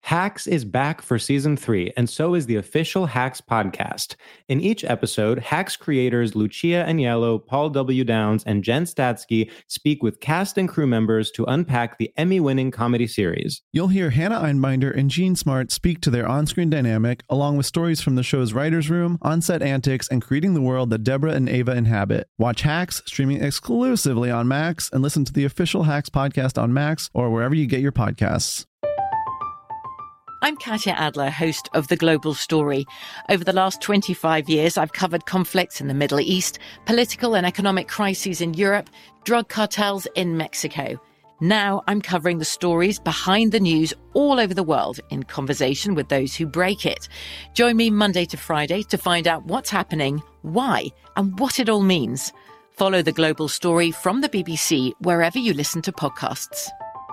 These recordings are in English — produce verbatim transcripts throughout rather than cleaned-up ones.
Hacks is back for season three, and so is the official Hacks podcast. In each episode, Hacks creators Lucia Aniello, Paul W. Downs, and Jen Statsky speak with cast and crew members to unpack the Emmy-winning comedy series. You'll hear Hannah Einbinder and Jean Smart speak to their on-screen dynamic, along with stories from the show's writer's room, on-set antics, and creating the world that Deborah and Ava inhabit. Watch Hacks, streaming exclusively on Max, and listen to the official Hacks podcast on Max or wherever you get your podcasts. I'm Katya Adler, host of The Global Story. Over the last twenty-five years, I've covered conflicts in the Middle East, political and economic crises in Europe, drug cartels in Mexico. Now I'm covering the stories behind the news all over the world in conversation with those who break it. Join me Monday to Friday to find out what's happening, why, and what it all means. Follow The Global Story from the B B C wherever you listen to podcasts.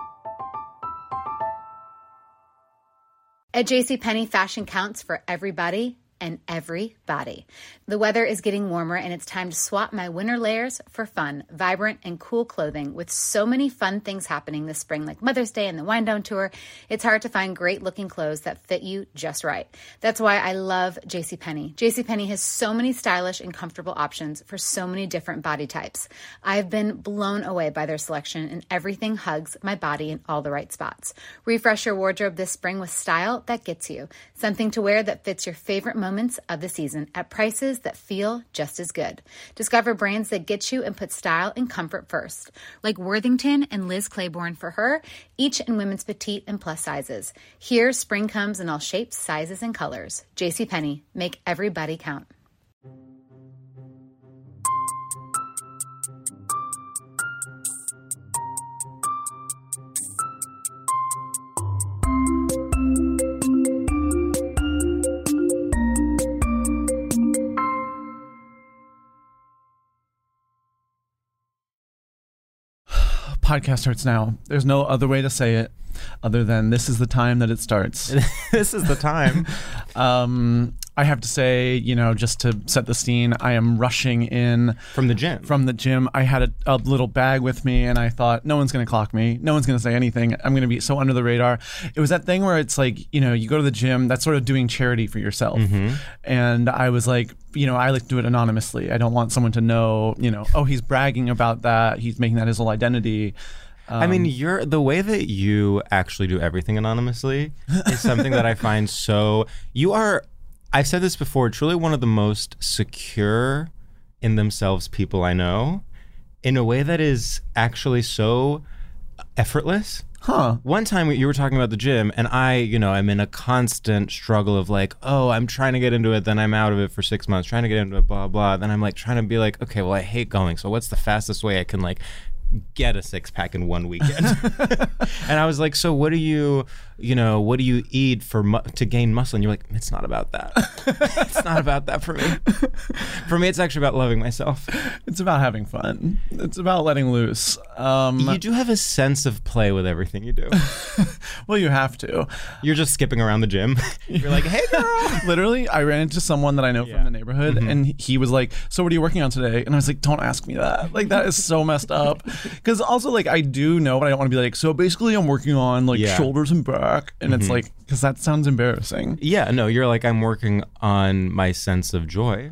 At JCPenney, fashion counts for everybody and everybody. The weather is getting warmer and it's time to swap my winter layers for fun, vibrant, and cool clothing. With so many fun things happening this spring, like Mother's Day and the Wind Down Tour, it's hard to find great looking clothes that fit you just right. That's why I love JCPenney. JCPenney has so many stylish and comfortable options for so many different body types. I've been blown away by their selection, and everything hugs my body in all the right spots. Refresh your wardrobe this spring with style that gets you. Something to wear that fits your favorite moments of the season at prices that feel just as good. Discover brands that get you and put style and comfort first, like Worthington and Liz Claiborne for her, each in women's petite and plus sizes. Here, spring comes in all shapes, sizes, and colors. JCPenney, make everybody count. Podcast starts now. There's no other way to say it other than this is the time that it starts. This is the time. um, I have to say, you know, just to set the scene, I am rushing in From the gym. From the gym. I had a, a little bag with me and I thought, no one's going to clock me. No one's going to say anything. I'm going to be so under the radar. It was that thing where it's like, you know, you go to the gym, that's sort of doing charity for yourself. Mm-hmm. And I was like, you know, I like to do it anonymously. I don't want someone to know, you know, oh, he's bragging about that. He's making that his whole identity. Um, I mean, you're the way that you actually do everything anonymously is something that I find so. You are, I've said this before, truly one of the most secure in themselves people I know, in a way that is actually so effortless. Huh. One time you were talking about the gym, and I, you know, I'm in a constant struggle of like, oh, I'm trying to get into it, then I'm out of it for six months, trying to get into it, blah, blah. Then I'm like trying to be like, okay, well, I hate going. So what's the fastest way I can like get a six pack in one weekend? And I was like, so what do you, you know, what do you eat for mu- to gain muscle? And you're like, it's not about that. It's not about that for me. For me, it's actually about loving myself. It's about having fun. It's about letting loose. Um, you do have a sense of play with everything you do. Well, you have to. You're just skipping around the gym. You're like, hey, girl. Literally, I ran into someone that I know Yeah. from the neighborhood, Mm-hmm. and he was like, so what are you working on today? And I was like, don't ask me that. Like, that is so messed up. Because also, like, I do know, but I don't want to be like, so basically I'm working on, like, Yeah. shoulders and back. And Mm-hmm. it's like, because that sounds embarrassing. Yeah, no, you're like, I'm working on my sense of joy.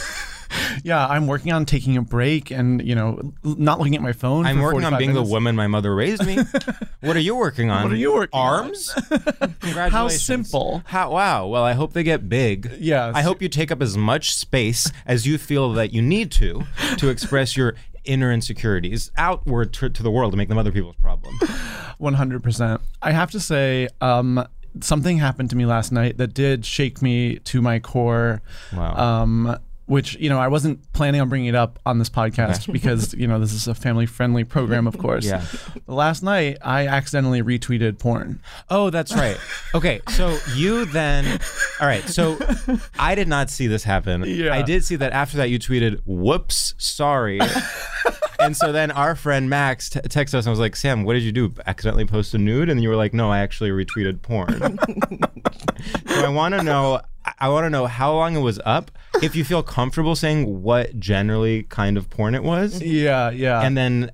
Yeah, I'm working on taking a break and, you know, l- not looking at my phone. I'm for working on forty-five being minutes. the woman my mother raised me. What are you working on? What are you working on? Arms? Congratulations. How simple. How, wow. Well, I hope they get big. Yes. I hope you take up as much space as you feel that you need to to express your inner insecurities outward to, to the world to make them other people's problem. one hundred percent. I have to say, um, something happened to me last night that did shake me to my core. Wow. Um, which, you know, I wasn't planning on bringing it up on this podcast because, you know, this is a family-friendly program, of course. Yeah. Last night, I accidentally retweeted porn. Oh, that's right. Okay, so you then... All right, so I did not see this happen. Yeah. I did see that after that you tweeted, whoops, sorry. And so then our friend Max t- texted us and was like, Sam, what did you do? Accidentally post a nude? And you were like, no, I actually retweeted porn. So I want to know... I want to know how long it was up, if you feel comfortable saying what generally kind of porn it was. Yeah, yeah. And then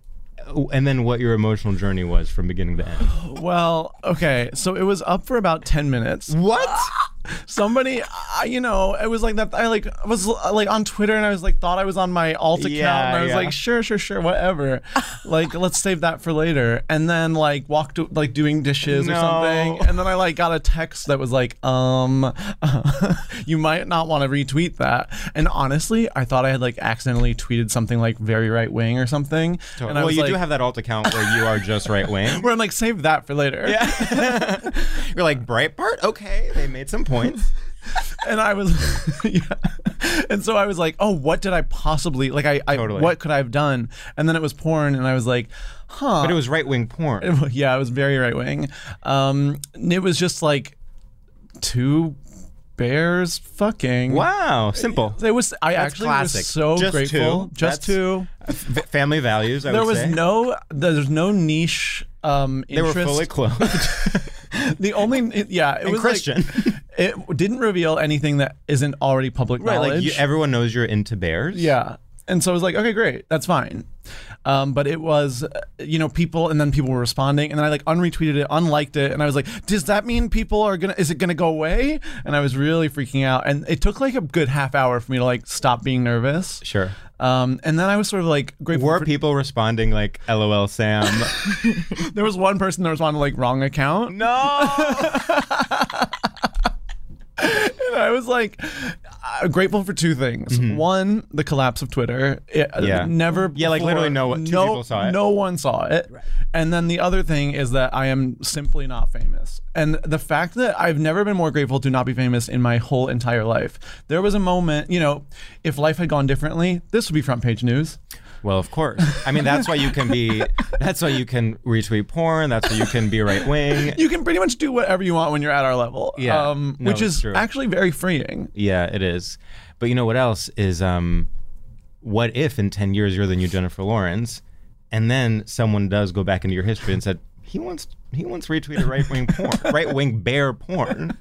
and then what your emotional journey was from beginning to end. Well, okay, so it was up for about ten minutes. What? Somebody, uh, you know, it was like that. I like was uh, like on Twitter, and I was like, thought I was on my alt account, Yeah, and I was yeah. like, sure, sure, sure, whatever. Like, let's save that for later. And then like walked to, like doing dishes or No. something, and then I like got a text that was like, um, you might not want to retweet that. And honestly, I thought I had like accidentally tweeted something like very right wing or something. And I well, was you like, do have that alt account where you are just right wing. where I'm like, save that for later. Yeah. You're like, Breitbart? Okay, they made some points. And I was, yeah. And so I was like, oh, what did I possibly, like, I, I Totally. what could I have done? And then it was porn, and I was like, huh. But it was right wing porn. Yeah, it was very right wing. Um, it was just like two bears fucking. Wow, simple. It was, I That's actually classic. was so Just grateful. two. Just That's- two. F- family values, I There would was say. no, there's no niche um, They were interest. fully clothed. The only, yeah, it And was Christian. Like, it didn't reveal anything that isn't already public Right, knowledge. like you, everyone knows you're into bears. Yeah. And so I was like, okay, great, that's fine. Um, but it was, uh, you know, people, and then people were responding, and then I like unretweeted it, unliked it, and I was like, does that mean people are gonna, is it gonna go away? And I was really freaking out, and it took like a good half hour for me to like stop being nervous. Sure. Um, and then I was sort of like grateful. Were for- people responding like, LOL, Sam? there was one person that responded like wrong account. No. And I was like uh, grateful for two things. One, the collapse of Twitter. It, uh, Yeah. Never. Yeah, like, before- literally no- two no, people saw it. No one saw it. And then the other thing is that I am simply not famous. And the fact that I've never been more grateful to not be famous in my whole entire life. There was a moment, you know, if life had gone differently, this would be front page news. Well, of course. I mean, that's why you can be. That's why you can retweet porn. That's why you can be right wing. You can pretty much do whatever you want when you're at our level. Yeah. Um, No, which it's is true. actually very freeing. Yeah, it is. But you know what else is? Um, what if in ten years you're the new Jennifer Lawrence, and then someone does go back into your history and said he once he once retweeted right wing porn, right wing bear porn.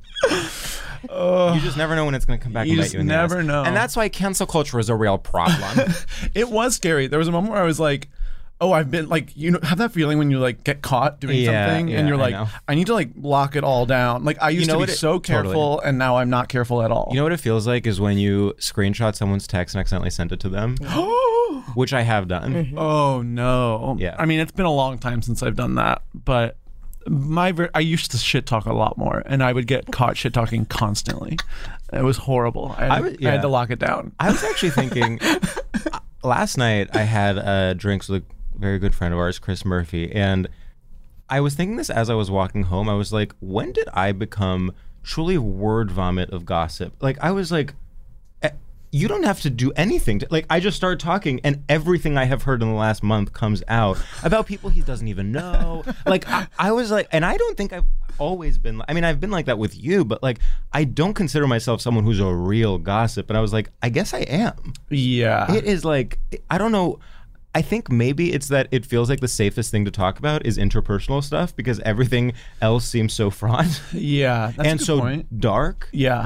You just never know when it's going to come back You and bite just you in the never ass. know. And that's why cancel culture is a real problem. It was scary. There was a moment where I was like, oh, I've been like, you know, have that feeling when you like get caught doing Yeah, something yeah, and you're I like, know. I, need to like lock it all down. Like I used know to be what it- so careful and now I'm not careful at all. You know what it feels like is when you screenshot someone's text and accidentally send it to them, which I have done. Oh no. Yeah. I mean, it's been a long time since I've done that, but my ver- I used to shit talk a lot more and I would get caught shit talking constantly. It was horrible. I had, I to, was- I had yeah. to lock it down. I was actually thinking uh, last night I had uh, drinks with a very good friend of ours, Chris Murphy, and I was thinking this as I was walking home. I was like, when did I become truly word vomit of gossip? Like I was like, eh, you don't have to do anything. To, like I just start talking, and everything I have heard in the last month comes out about people he doesn't even know. Like I, I was like, and I don't think I've always been. I mean, I've been like that with you, but like I don't consider myself someone who's a real gossip. And I was like, I guess I am. Yeah. It is like, I don't know. I think maybe it's that it feels like the safest thing to talk about is interpersonal stuff because everything else seems so fraught yeah. That's and a good so point. dark. Yeah.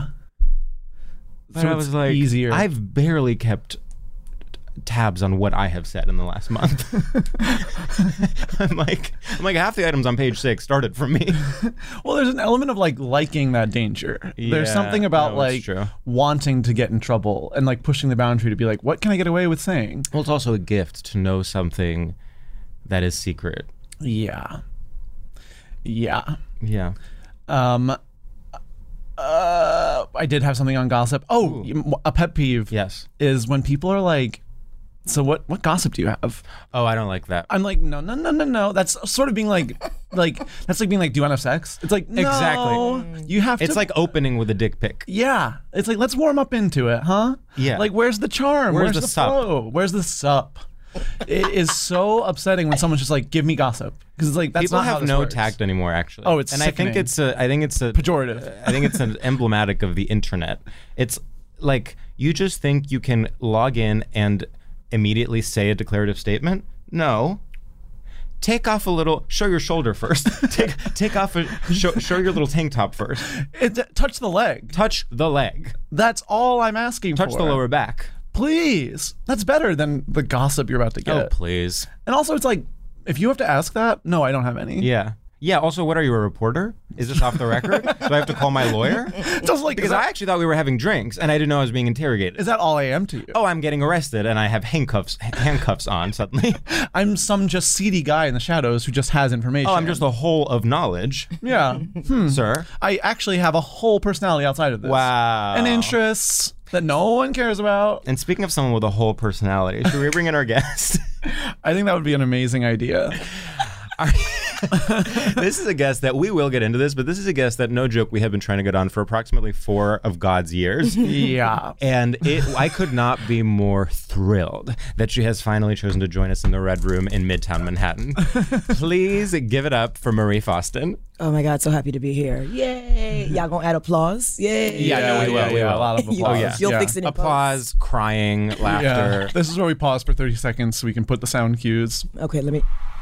But So I it's was like, easier. I've barely kept tabs on what I have said in the last month. I'm like, I'm like half the items on page six started from me. Well, there's an element of like liking that danger. There's Yeah, something about no, it's like true. wanting to get in trouble and like pushing the boundary to be like, what can I get away with saying? Well, it's also a gift to know something that is secret. Yeah. Yeah. Yeah. Um uh I did have something on gossip. Oh, a pet peeve Yes. is when people are like, so what what gossip do you have? Oh, I don't like that. I'm like, no, no, no, no, no. That's sort of being like, like that's like being like, do you want to have sex? It's like, no, Exactly. You have It's to. like opening with a dick pic. Yeah, it's like let's warm up into it, huh? Yeah. Like where's the charm? Where's Where's, the the, sup? flow? Where's the sup? It is so upsetting when someone's just like, give me gossip, because it's like that's People not how have this no works. tact anymore, actually. Oh, it's and I think sickening. it's a. I think it's a Pejorative. I think it's an emblematic of the internet. It's like you just think you can log in and immediately say a declarative statement. No. Take off a little. Show your shoulder first. take take off a. Show, show your little tank top first. It, touch the leg. Touch the leg. That's all I'm asking Touch for. the lower back. Please. That's better than the gossip you're about to get. Oh, please. And also, it's like, if you have to ask that, no, I don't have any. Yeah. Yeah, also, what are you, a reporter? Is this off the record? Do I have to call my lawyer? Just like, Because is that, I actually thought we were having drinks, and I didn't know I was being interrogated. is that all I am to you? Oh, I'm getting arrested, and I have handcuffs handcuffs on suddenly. I'm some just seedy guy in the shadows who just has information. Oh, I'm just the whole of knowledge, Yeah. Hmm. sir. I actually have a whole personality outside of this. Wow. And interests that no one cares about. And speaking of someone with a whole personality, should we bring in our guest? I think that would be an amazing idea. Our- This is a guest that we will get into this, but this is a guest that, no joke, we have been trying to get on for approximately four of God's years. Yeah. And it, I could not be more thrilled that she has finally chosen to join us in the Red Room in Midtown Manhattan. Please give it up for Marie Faustin. Oh my God, so happy to be here. Yay. Y'all gonna add applause? Yay. Yeah, no, we will, Yeah, we yeah, will. a lot of You- applause. Oh, yeah. You'll yeah. fix it in Applause, crying, laughter. Yeah. This is where we pause for thirty seconds so we can put the sound cues. post. Okay, let me.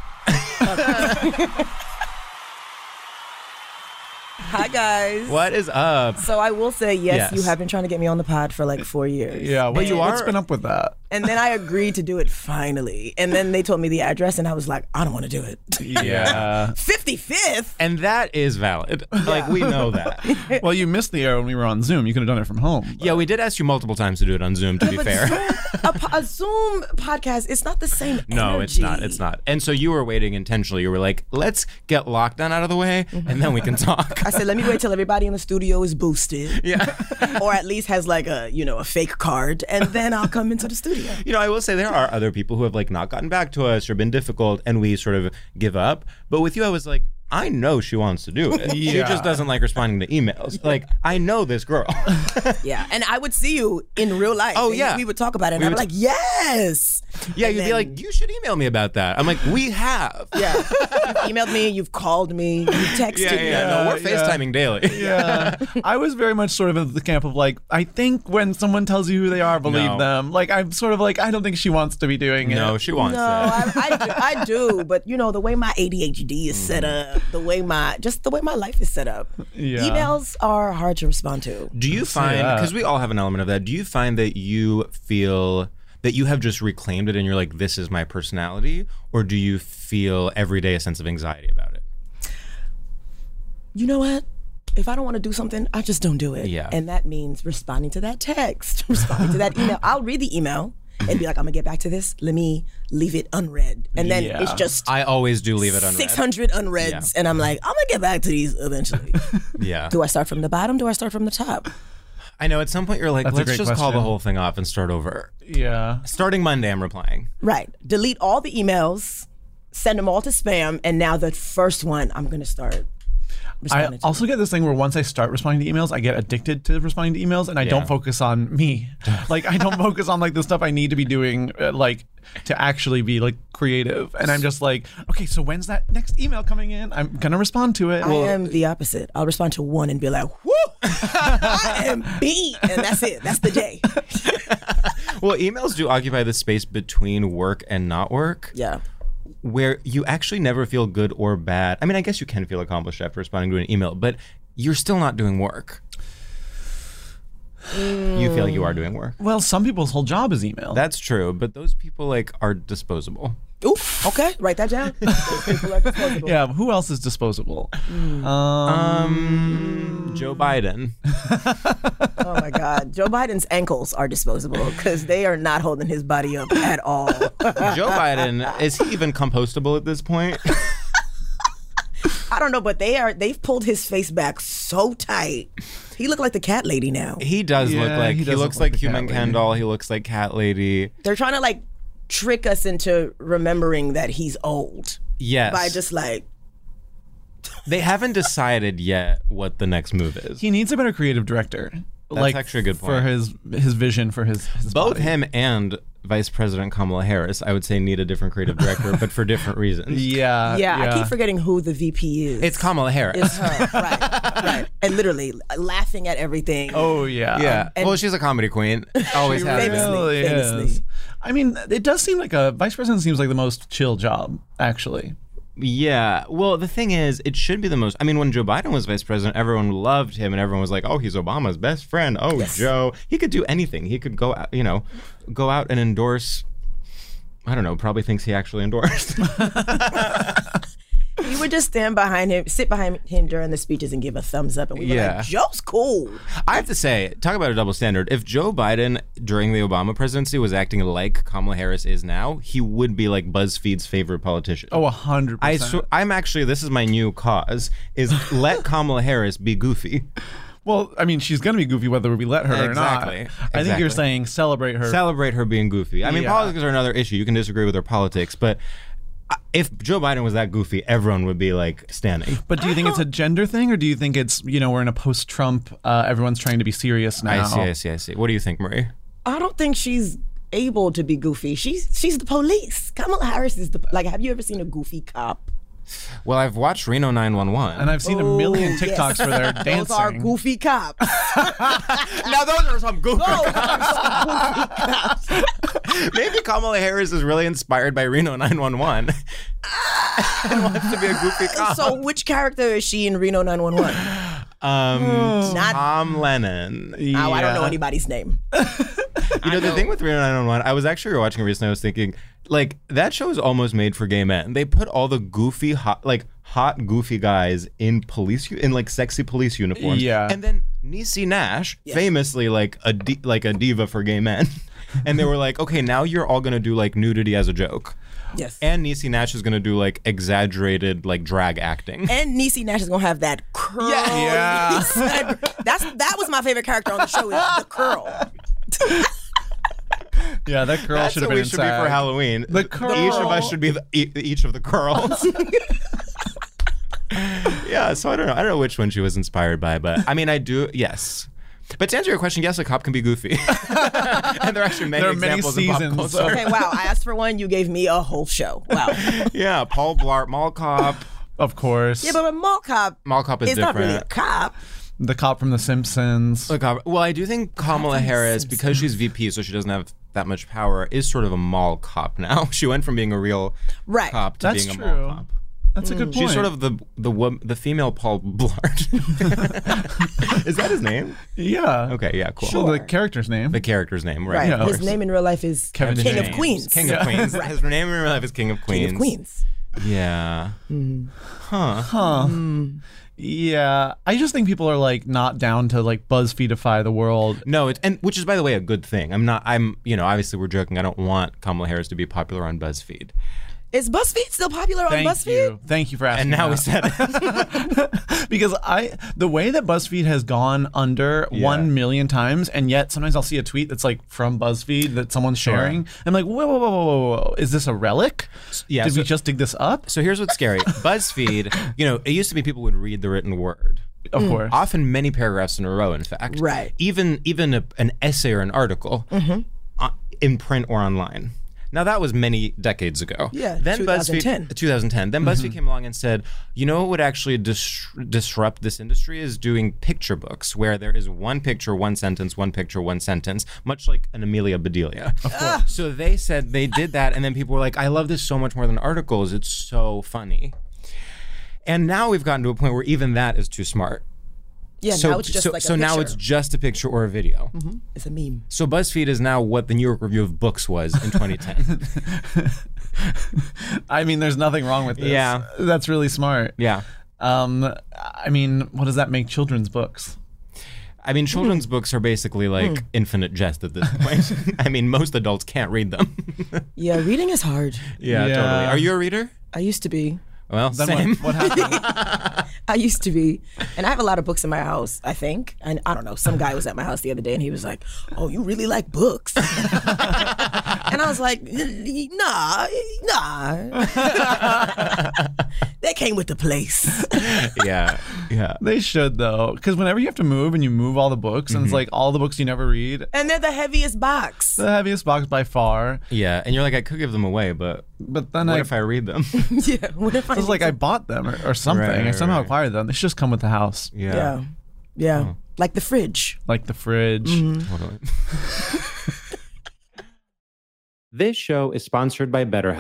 Hi guys. What is up? So I will say yes, Yes. you have been trying to get me on the pod for like four years. Yeah, what, you what's are- been up with that? And then I agreed to do it finally. And then they told me the address and I was like, I don't want to do it. Yeah. fifty-fifth? And that is valid. Like, we know that. Well, you missed the air when we were on Zoom. You could have done it from home. Yeah, we did ask you multiple times to do it on Zoom, to be But fair. Zoom, a, po- a Zoom podcast, it's not the same No, it's not. energy. It's not. And so you were waiting intentionally. You were like, let's get lockdown out of the way, and then we can talk. I said, let me wait till everybody in the studio is boosted. Yeah. Or at least has like a, you know, a fake card, and then I'll come into the studio. You know, I will say there are other people who have like not gotten back to us or been difficult, and we sort of give up. But with you, I was like, I know she wants to do it. She Yeah. just doesn't like responding to emails. Like, I know this girl. Yeah, and I would see you in real life. Oh, and yeah. we would talk about it, and We I'd be would- like, yes. Yeah, And you'd be then- like, you should email me about that. I'm like, we have. Yeah, you've emailed me, you've called me, you've texted Yeah, me. yeah, no, we're Yeah, yeah. FaceTiming daily. Yeah. I was very much sort of in the camp of like, I think when someone tells you who they are, believe No. them. Like, I'm sort of like, I don't think she wants to be doing it. No, she wants No, it. I, I, do, I do, but you know the way my A D H D is set up, the way my just the way my life is set up. Yeah. Emails are hard to respond to. Do you find, that. because we all have an element of that, do you find that you feel that you have just reclaimed it and you're like, this is my personality? Or do you feel every day a sense of anxiety about it? You know what? If I don't want to do something, I just don't do it. Yeah. And that means responding to that text, responding to that email. I'll read the email and be like, I'm gonna get back to this. Let me leave it unread. And then Yeah. it's just I always do leave it unread. six hundred unreads. Yeah. And I'm like, I'm gonna get back to these eventually. Yeah. Do I start from the bottom? Do I start from the top? I know at some point you're like, That's a let's great just call the question. whole thing off and start over. Yeah. Starting Monday, I'm replying. Right. Delete all the emails, send them all to spam, and now the first one I'm gonna start I responding to. also get this thing where once I start responding to emails, I get addicted to responding to emails, and I Yeah. don't focus on me. Like, I don't focus on like the stuff I need to be doing, uh, like to actually be like creative. And I'm just like, okay, so when's that next email coming in? I'm gonna respond to it. I am the opposite. I'll respond to one and be like, whoo, I am beat. And that's it. That's the day. Well, emails do occupy the space between work and not work, Yeah. where you actually never feel good or bad. I mean, I guess you can feel accomplished after responding to an email, but you're still not doing work. You feel like you are doing work. Well, some people's whole job is email. That's true, but those people like are disposable. Oof. Okay. Write that down. Those people are disposable. yeah. Who else is disposable? Um, Um, Joe Biden. Oh my God. Joe Biden's ankles are disposable because they are not holding his body up at all. Joe Biden, is he even compostable at this point? I don't know, but they are. They've pulled his face back so tight. He looked like the cat lady now. He does look Yeah, like he he, does looks look like like the human cat Ken lady. doll. He looks like cat lady. They're trying to like trick us into remembering that he's old Yes. by just like. They haven't decided yet what the next move is. he needs a better creative director. That's actually a good for point. his his vision for his, his Both body. him and Vice President Kamala Harris, I would say, need a different creative director, but for different reasons. Yeah, Yeah, I keep forgetting who the V P is. It's Kamala Harris. It's her, right, right. And literally laughing at everything. Oh yeah, yeah. and- well, she's a comedy queen. Always She has been. famously. really famously. is. I mean, it does seem like a vice president seems like the most chill job, actually. Yeah. Well, the thing is, it should be the most. I mean, when Joe Biden was vice president, everyone loved him and everyone was like, oh, he's Obama's best friend. Oh, yes. Joe. He could do anything. He could go out, you know, go out and endorse. I don't know, probably thinks he actually endorsed. You would just stand behind him, sit behind him during the speeches and give a thumbs up. And we were Yeah. like, Joe's cool. I have to say, talk about a double standard. If Joe Biden during the Obama presidency was acting like Kamala Harris is now, he would be like BuzzFeed's favorite politician. Oh, one hundred I percent. sw- I'm actually, this is my new cause, is let Kamala Harris be goofy. Well, I mean, she's going to be goofy whether we let her Exactly. or not. I think you're Exactly. saying celebrate her. Celebrate her being goofy. I mean, Yeah. politics are another issue. You can disagree with her politics, but if Joe Biden was that goofy, everyone would be like standing. But do you think it's a gender thing, or do you think it's, you know, we're in a post-Trump, uh, everyone's trying to be serious now? I see, I see, I see. What do you think, Marie? I don't think she's able to be goofy. She's she's the police. Kamala Harris is the, like, have you ever seen a goofy cop? Well, I've watched Reno nine one one. And I've seen a million Oh, TikToks yes. where they're dancing. Those are goofy cops. Now those are some goofy Those cops. are some goofy cops. Maybe Kamala Harris is really inspired by Reno nine one one and wants to be a goofy cop. So which character is she in Reno nine one one? um, Not- Tom Lennon. You Oh, I don't know Yeah. anybody's name. know, the thing with Reno nine one one, I was actually watching it recently, I was thinking, like, that show is almost made for gay men. They put all the goofy, hot, like, hot, goofy guys in police, in, like, sexy police uniforms. Yeah. And then Niecy Nash, Yes. famously, like, a di- like a diva for gay men. And they were like, okay, now you're all going to do, like, nudity as a joke. Yes. And Niecy Nash is going to do, like, exaggerated, like, drag acting. And Niecy Nash is gonna have that curl. Yeah. That's that was my favorite character on the show. Is the curl. Yeah, that girl That's should have what been we in should be SAG. for Halloween. The curl. Each of us should be the, e- each of the curls. Yeah, so I don't know. I don't know which one she was inspired by, but I mean, I do. Yes. But to answer your question, yes, a cop can be goofy. And there are actually many There are many examples in seasons. pop culture. Okay, wow. I asked for one. You gave me a whole show. Wow. Yeah, Paul Blart, Mall Cop. Of course. Yeah, but a mall cop Mall Cop is is not different. really a cop. The cop from The Simpsons. Look, uh, well, I do think Kamala Harris, because she's V P, so she doesn't have that much power, is sort of a mall cop now. She went from being a real Right. cop to That's being a true. mall cop. That's a good point. She's sort of the the wo- the female Paul Blart. Is that his name? Yeah. Okay, yeah, cool. Well, the character's name. The character's name, right? Right. of His course. name in real life is Kevin King James. of Queens. King of Queens. His name in real life is King of Queens. King of Queens. Yeah. Huh. Huh. Yeah. I just think people are like not down to like BuzzFeedify the world. No, it, and which is, by the way, a good thing. I'm not. I'm. You know, obviously, we're joking. I don't want Kamala Harris to be popular on BuzzFeed. Is BuzzFeed still popular Thank on BuzzFeed? you. Thank you for asking. And now we that. said it. Because I, the way that BuzzFeed has gone under Yeah. one million times, and yet sometimes I'll see a tweet that's like from BuzzFeed that someone's sharing. I'm like, whoa, whoa, whoa, whoa, whoa, whoa. Is this a relic? Yeah, Did so- we just dig this up? So here's what's scary. BuzzFeed. You know, it used to be people would read the written word. Of course. Often many paragraphs in a row, in fact. Right. Even even a, an essay or an article uh, in print or online. Now, that was many decades ago. Yeah, then twenty ten. BuzzFeed, twenty ten. Then BuzzFeed came along and said, you know what would actually dis- disrupt this industry is doing picture books, where there is one picture, one sentence, one picture, one sentence, much like an Amelia Bedelia. Of course. So they said they did that, and then people were like, I love this so much more than articles. It's so funny. And now we've gotten to a point where even that is too smart. Yeah, so now it's just so, like a so now picture. it's just a picture or a video. It's a meme. So BuzzFeed is now what the New York Review of Books was in twenty ten. I mean, there's nothing wrong with this. Yeah. That's really smart. Yeah. Um, I mean, what does that make children's books? I mean, children's books are basically like infinite jest at this point. I mean, most adults can't read them. Yeah, reading is hard. yeah, Yeah. totally. Are you a reader? I used to be. Well, Then same. what, what happened? I used to be. And I have a lot of books in my house, I think. And I don't know, some guy was at my house the other day and he was like, oh, you really like books? And I was like, nah, nah. They came with the place. yeah, yeah. They should, though. Because whenever you have to move and you move all the books, and it's like all the books you never read, And they're the heaviest box. the heaviest box by far. Yeah, and you're like, I could give them away, but But then what I, if I read them? Yeah. What if I it was like I bought them or, or something. Right, I right, somehow right. acquired them. They should just come with the house, yeah, Yeah. Yeah. Like the fridge. like the fridge. totally. This show is sponsored by BetterHelp.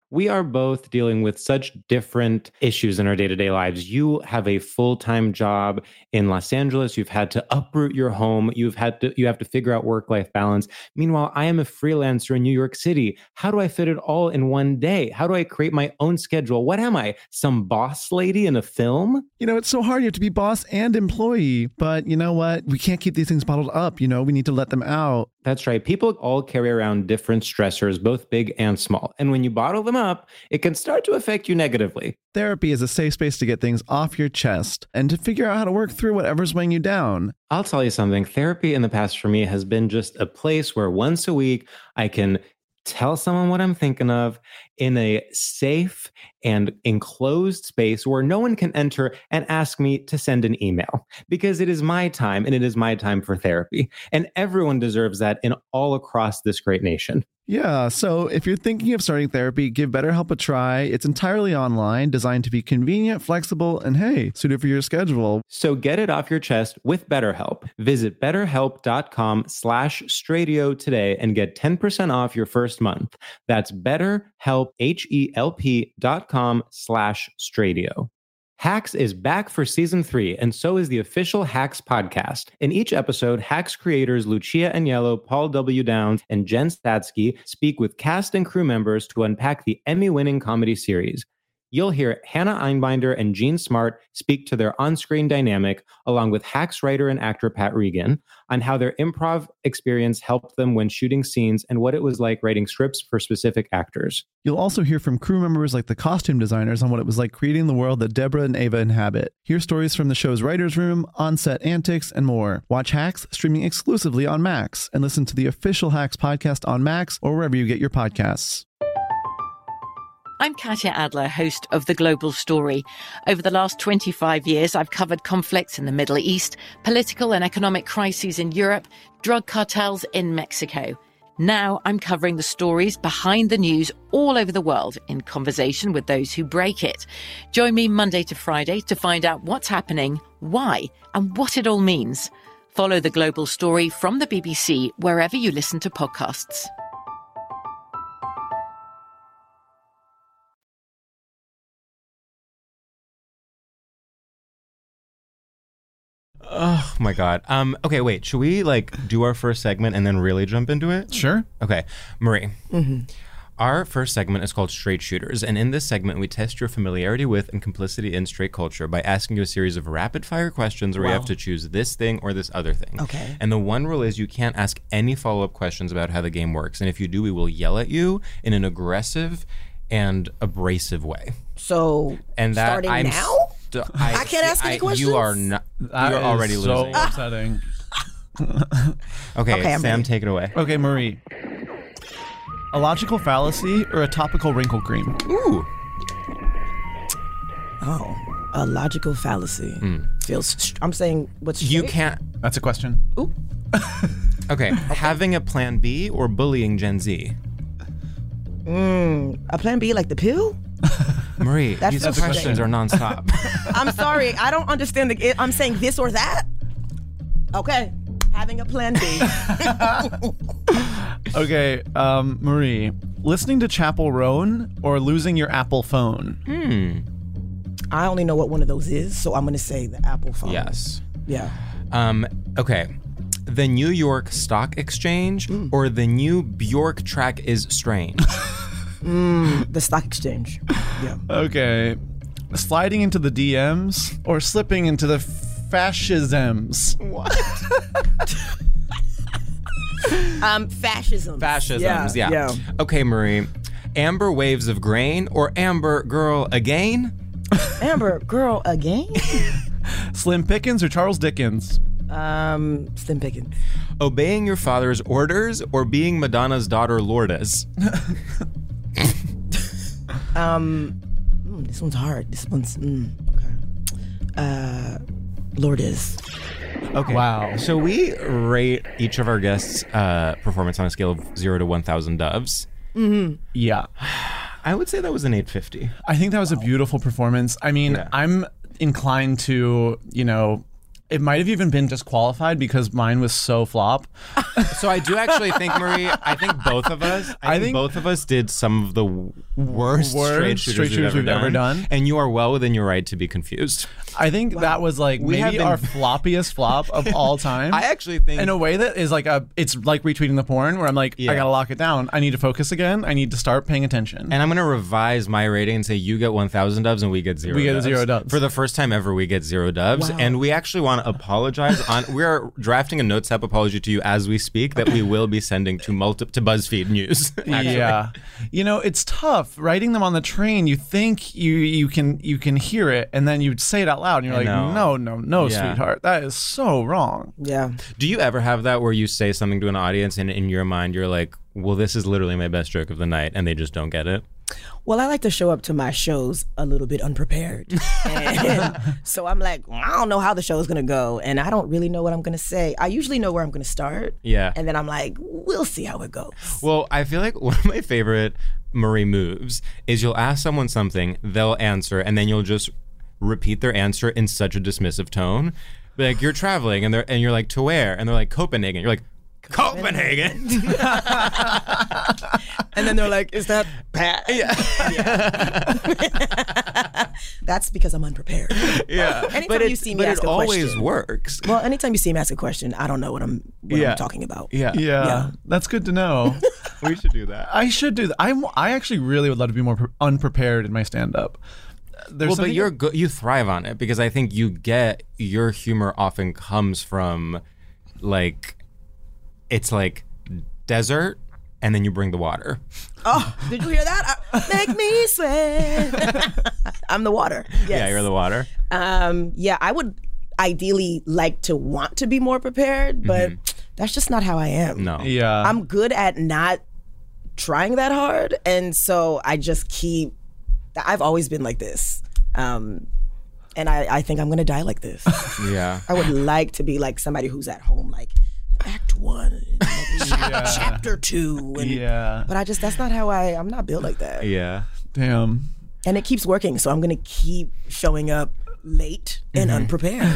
We are both dealing with such different issues in our day-to-day lives. You have a full-time job in Los Angeles. You've had to uproot your home. You've had to, you have to figure out work-life balance. Meanwhile, I am a freelancer in New York City. How do I fit it all in one day? How do I create my own schedule? What am I? Some boss lady in a film? You know, it's so hard. You have to be boss and employee. But you know what? We can't keep these things bottled up. You know, we need to let them out. That's right. People all carry around different stressors, both big and small. And when you bottle them up, it can start to affect you negatively. Therapy is a safe space to get things off your chest and to figure out how to work through whatever's weighing you down. I'll tell you something. Therapy in the past for me has been just a place where once a week I can tell someone what I'm thinking of in a safe and enclosed space where no one can enter and ask me to send an email, because it is my time and it is my time for therapy. And everyone deserves that in all across this great nation. Yeah, so if you're thinking of starting therapy, give BetterHelp a try. It's entirely online, designed to be convenient, flexible, and hey, suited for your schedule. So get it off your chest with BetterHelp. Visit betterhelp.com slash Stradio today and get ten percent off your first month. That's BetterHelp, H-E-L-P dot com slash Stradio. Hacks is back for season three, and so is the official Hacks podcast. In each episode, Hacks creators Lucia Agnello, Paul W. Downs, and Jen Statsky speak with cast and crew members to unpack the Emmy-winning comedy series. You'll hear Hannah Einbinder and Jean Smart speak to their on-screen dynamic, along with Hacks writer and actor Pat Regan, on how their improv experience helped them when shooting scenes and what it was like writing scripts for specific actors. You'll also hear from crew members like the costume designers on what it was like creating the world that Deborah and Ava inhabit. Hear stories from the show's writer's room, on-set antics, and more. Watch Hacks streaming exclusively on Max, and listen to the official Hacks podcast on Max or wherever you get your podcasts. I'm Katya Adler, host of The Global Story. Over the last twenty-five years, I've covered conflicts in the Middle East, political and economic crises in Europe, drug cartels in Mexico. Now I'm covering the stories behind the news all over the world in conversation with those who break it. Join me Monday to Friday to find out what's happening, why, and what it all means. Follow The Global Story from the B B C wherever you listen to podcasts. Oh my God. Um, okay, wait, should we like do our first segment and then really jump into it? Sure. Okay, Marie. Mm-hmm. Our first segment is called Straight Shooters, and in this segment, we test your familiarity with and complicity in straight culture by asking you a series of rapid-fire questions where Wow. you have to choose this thing or this other thing. Okay. And the one rule is you can't ask any follow-up questions about how the game works, and if you do, we will yell at you in an aggressive and abrasive way. So, And that starting I'm now? st- I can't ask any I- questions? You are not. That You're is already so losing. upsetting. Okay, Okay, I'm Sam, ready. take it away. Okay, Marie. A logical fallacy or a topical wrinkle cream? Ooh. Oh, a logical fallacy. Feels, str- I'm saying what's You straight? can't. That's a question. Ooh. Okay, having a plan B or bullying Gen Z? Mm, a plan B like the pill? Marie, That's these so questions strange. are nonstop. I'm sorry, I don't understand the. I'm saying this or that. Okay, having a plan B. Okay, um, Marie. Listening to Chapel Roan or losing your Apple phone? Hmm. I only know what one of those is, so I'm gonna say the Apple phone. Yes. Yeah. Um. Okay. The New York Stock Exchange or the new Bjork track is strange. The stock exchange. Yeah. Okay. Sliding into the D Ms or slipping into the fascisms? Um, fascism. Fascisms. Yeah. Yeah. Okay, Marie. Amber waves of grain or Amber girl again? Amber, girl, again? Slim Pickens or Charles Dickens? um, Slim Pickens. Obeying your father's orders or being Madonna's daughter Lourdes? Um, mm, this one's hard. This one's mm, okay. Uh, Lourdes. Okay. Wow. So we rate each of our guests' uh, performance on a scale of zero to one thousand doves. Yeah. I would say that was an eight fifty. I think that was a beautiful performance. I mean, Yeah. I'm inclined to, you know, It might have even been disqualified because mine was so flop. So I do actually think, Marie, I think both of us, I, I think, think- both of us did some of the w- worst, Worst straight shooters, straight shooters we've, we've ever, ever done. done. And you are well within your right to be confused. I think that was like We have maybe been- our floppiest flop of all time. I actually think... in a way that is like a, it's like retweeting the porn where I'm like, Yeah. I gotta lock it down. I need to focus again. I need to start paying attention. And I'm going to revise my rating and say you get one thousand dubs and we get zero We get dubs. zero dubs. For the first time ever, we get zero dubs. Wow. And we actually want to apologize. on. We are drafting a Notes app apology to you as we speak that we will be sending to multi- to BuzzFeed News. actually. Yeah, you know it's tough writing them on the train. You think you you can you can hear it, and then you say it out loud, and you're I like, know. no, no, no, Yeah. sweetheart, that is so wrong. Yeah. Do you ever have that where you say something to an audience and in your mind you're like, well, this is literally my best joke of the night, and they just don't get it? Well, I like to show up to my shows a little bit unprepared. And so I'm like, I don't know how the show is going to go, and I don't really know what I'm going to say. I usually know where I'm going to start. Yeah. And then I'm like, we'll see how it goes. Well, I feel like one of my favorite Marie moves is you'll ask someone something, they'll answer, and then you'll just repeat their answer in such a dismissive tone. Like you're traveling and they're and you're like, to where? And they're like, Copenhagen. You're like, Copenhagen. And then they're like, is that bad? Yeah. That's because I'm unprepared. Yeah. Anytime but you it, see me but ask it a always question- works. Well, anytime you see me ask a question, I don't know what I'm what Yeah. I'm talking about. Yeah. Yeah, Yeah. that's good to know. We should do that. I should do that. I I actually really would love to be more pre- unprepared in my stand-up. There's Well, but something- you're go- you thrive on it because I think you get your humor often comes from like it's like desert and then you bring the water. Oh, did you hear that? I, make me sweat. I'm the water. Yes. Yeah, you're the water. Um, yeah, I would ideally like to want to be more prepared, but that's just not how I am. No. yeah. I'm good at not trying that hard, and so I just keep. I've always been like this, um, and I, I think I'm gonna die like this. Yeah. I would like to be like somebody who's at home, like Act One, chap- Chapter Two, and, yeah. but I just that's not how I. I'm not built like that, Yeah. Damn. and it keeps working. So I'm gonna keep showing up late and unprepared.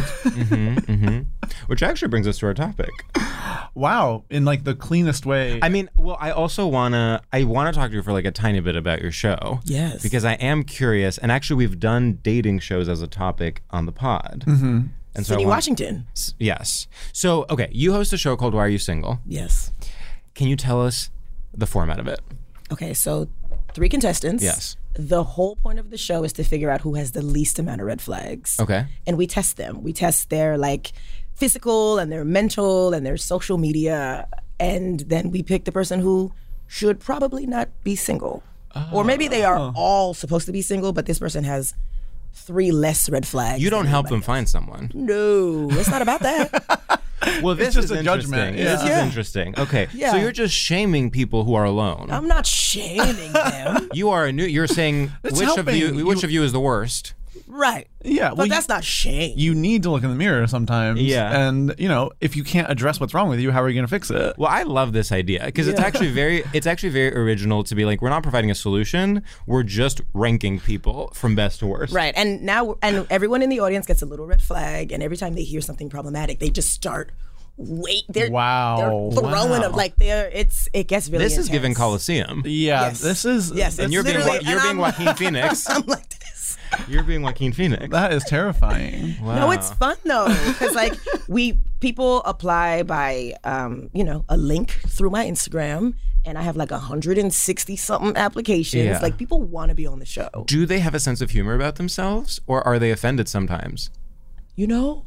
Which actually brings us to our topic. Wow. In like the cleanest way. I mean, well, I also wanna I wanna talk to you for like a tiny bit about your show. Yes. Because I am curious, and actually we've done dating shows as a topic on the pod. Mm-hmm. And so I Sydney want- Washington. S- Yes. So okay, you host a show called Why Are You Single? Yes. Can you tell us the format of it? Okay, so three contestants. Yes. The whole point of the show is to figure out who has the least amount of red flags. Okay. And we test them. We test their like physical and their mental and their social media. And then we pick the person who should probably not be single. Or maybe they are all supposed to be single, but this person has three less red flags. You don't than help everybody them find someone. else. No, it's not about that. Well, this just is a interesting. judgment, This yeah. is interesting. Okay. Yeah. So you're just shaming people who are alone. I'm not shaming them. You are a new. You're saying It's which of helping. you, which You- of you is the worst? Right. yeah. But well, that's not shame. you, you need to look in the mirror sometimes. Yeah. And you know, if you can't address what's wrong with you, how are you going to fix it? Well, I love this idea because it's Yeah. actually very, it's actually very original to be like, we're not providing a solution. We're just ranking people from best to worst. Right. And now, and everyone in the audience gets a little red flag, and every time they hear something problematic, they just start wait. They're Wow. They're throwing up like they're. It's it gets really. This is intense. giving Coliseum. Yeah. Yes. This is. Yes, And it's you're being, literally- Wa- you're and being I'm- Joaquin Phoenix. I'm like this. You're being Joaquin Phoenix. That is terrifying. Wow. No, it's fun though, because like we people apply by um, you know a link through my Instagram, and I have like one hundred sixty something applications. Yeah. Like people want to be on the show. Do they have a sense of humor about themselves, or are they offended sometimes? You know.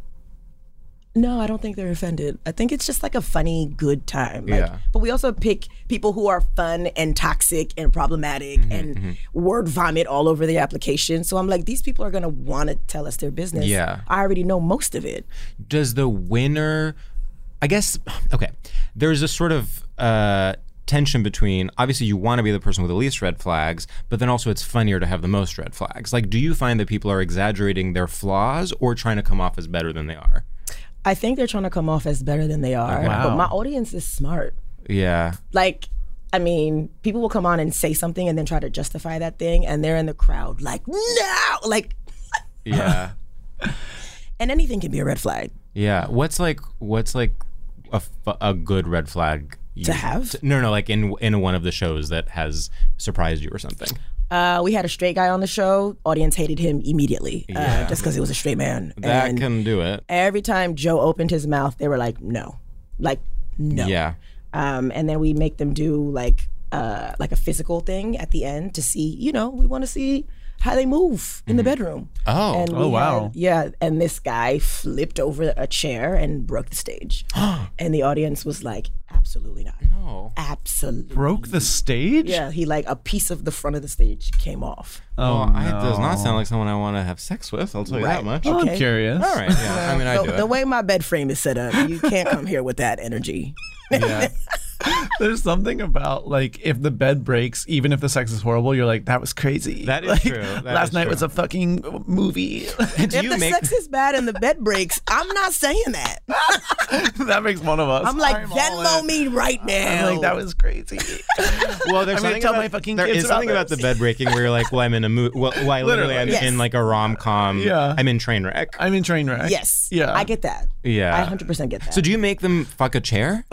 No, I don't think they're offended. I think it's just like a funny, good time. Like, Yeah. But we also pick people who are fun and toxic and problematic Mm-hmm, and word vomit all over the application. So I'm like, these people are going to want to tell us their business. Yeah. I already know most of it. Does the winner, I guess, okay, there's a sort of uh, tension between, obviously you want to be the person with the least red flags, but then also it's funnier to have the most red flags. Like, do you find that people are exaggerating their flaws or trying to come off as better than they are? I think they're trying to come off as better than they are. Okay. Wow. But my audience is smart. Yeah. Like, I mean, people will come on and say something and then try to justify that thing, and they're in the crowd like, no! Like, Yeah. and anything can be a red flag. Yeah. What's like what's like a, f- a good red flag you, To have? to- no, no, like in in one of the shows that has surprised you or something. Uh, we had a straight guy on the show. Audience hated him immediately, Yeah. uh, just because he was a straight man. That And can do it. every time Joe opened his mouth, they were like, "No," like no. Yeah. Um, and then we make them do like uh, like a physical thing at the end to see. You know, we want to see how they move in the bedroom. Oh. And Oh, we wow. had- yeah, and this guy flipped over a chair and broke the stage, and the audience was like, "Absolutely not." No. Absolutely. Broke the stage? Yeah, he like a piece of the front of the stage came off. Oh, Well, I, no. does not sound like someone I want to have sex with. I'll tell you that Right. much. Oh, I'm Okay. curious. All right. Yeah. I mean, I the, do it. the way my bed frame is set up, you can't come here with that energy. Yeah. There's something about like if the bed breaks, even if the sex is horrible, you're like, that was crazy. That is Like, true. That last is night true. was a fucking movie. Do If you the make sex is bad and the bed breaks, I'm not saying that. That makes one of us. I'm like, I'm all Venmo in. me right now. I'm like, that was crazy. Well, there's I'm gonna something tell about, my fucking there kids is about something about this. the bed breaking where you're like, well, I'm in a movie. Well, well, I literally, Literally. I'm Yes. in like a rom com. Yeah. I'm in Trainwreck. I'm in Trainwreck. Yes. Yeah. I get that. Yeah. I one hundred percent get that. So do you make them fuck a chair?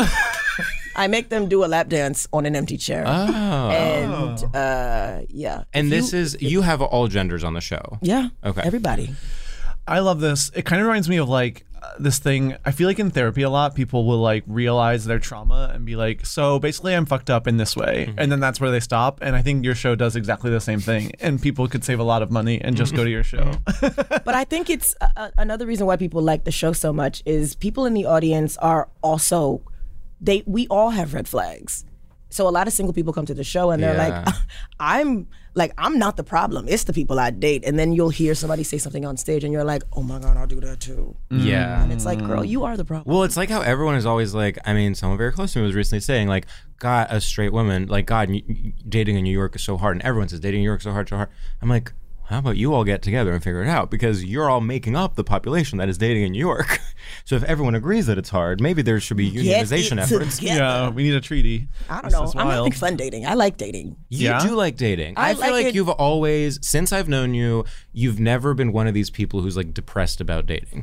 I make them do a lap dance on an empty chair. Oh. And uh, yeah. And If this you- is you have all genders on the show. Yeah. Okay. Everybody. I love this. It kind of reminds me of like uh, this thing. I feel like in therapy a lot, people will like realize their trauma and be like, so basically I'm fucked up in this way. Mm-hmm. And then that's where they stop. And I think your show does exactly the same thing. And people could save a lot of money and just go to your show. But I think it's uh, uh, another reason why people like the show so much is people in the audience are also they we all have red flags. So a lot of single people come to the show and they're Yeah. like, I'm like I'm not the problem. It's the people I date. And then you'll hear somebody say something on stage and you're like, oh my God, I'll do that too. Yeah. And it's like, girl, you are the problem. Well, it's like how everyone is always like, I mean, someone very close to me was recently saying, like, God, a straight woman, like, God, y- y- dating in New York is so hard. And everyone says dating in New York is so hard, so hard. I'm like, how about you all get together and figure it out? Because you're all making up the population that is dating in New York. So if everyone agrees that it's hard, maybe there should be Get unionization it efforts. together. Yeah, we need a treaty. I don't This know. is I'm wild. having fun dating. I like dating. You Yeah? do like dating. I I, feel like like it- you've always, since I've known you, you've never been one of these people who's like depressed about dating.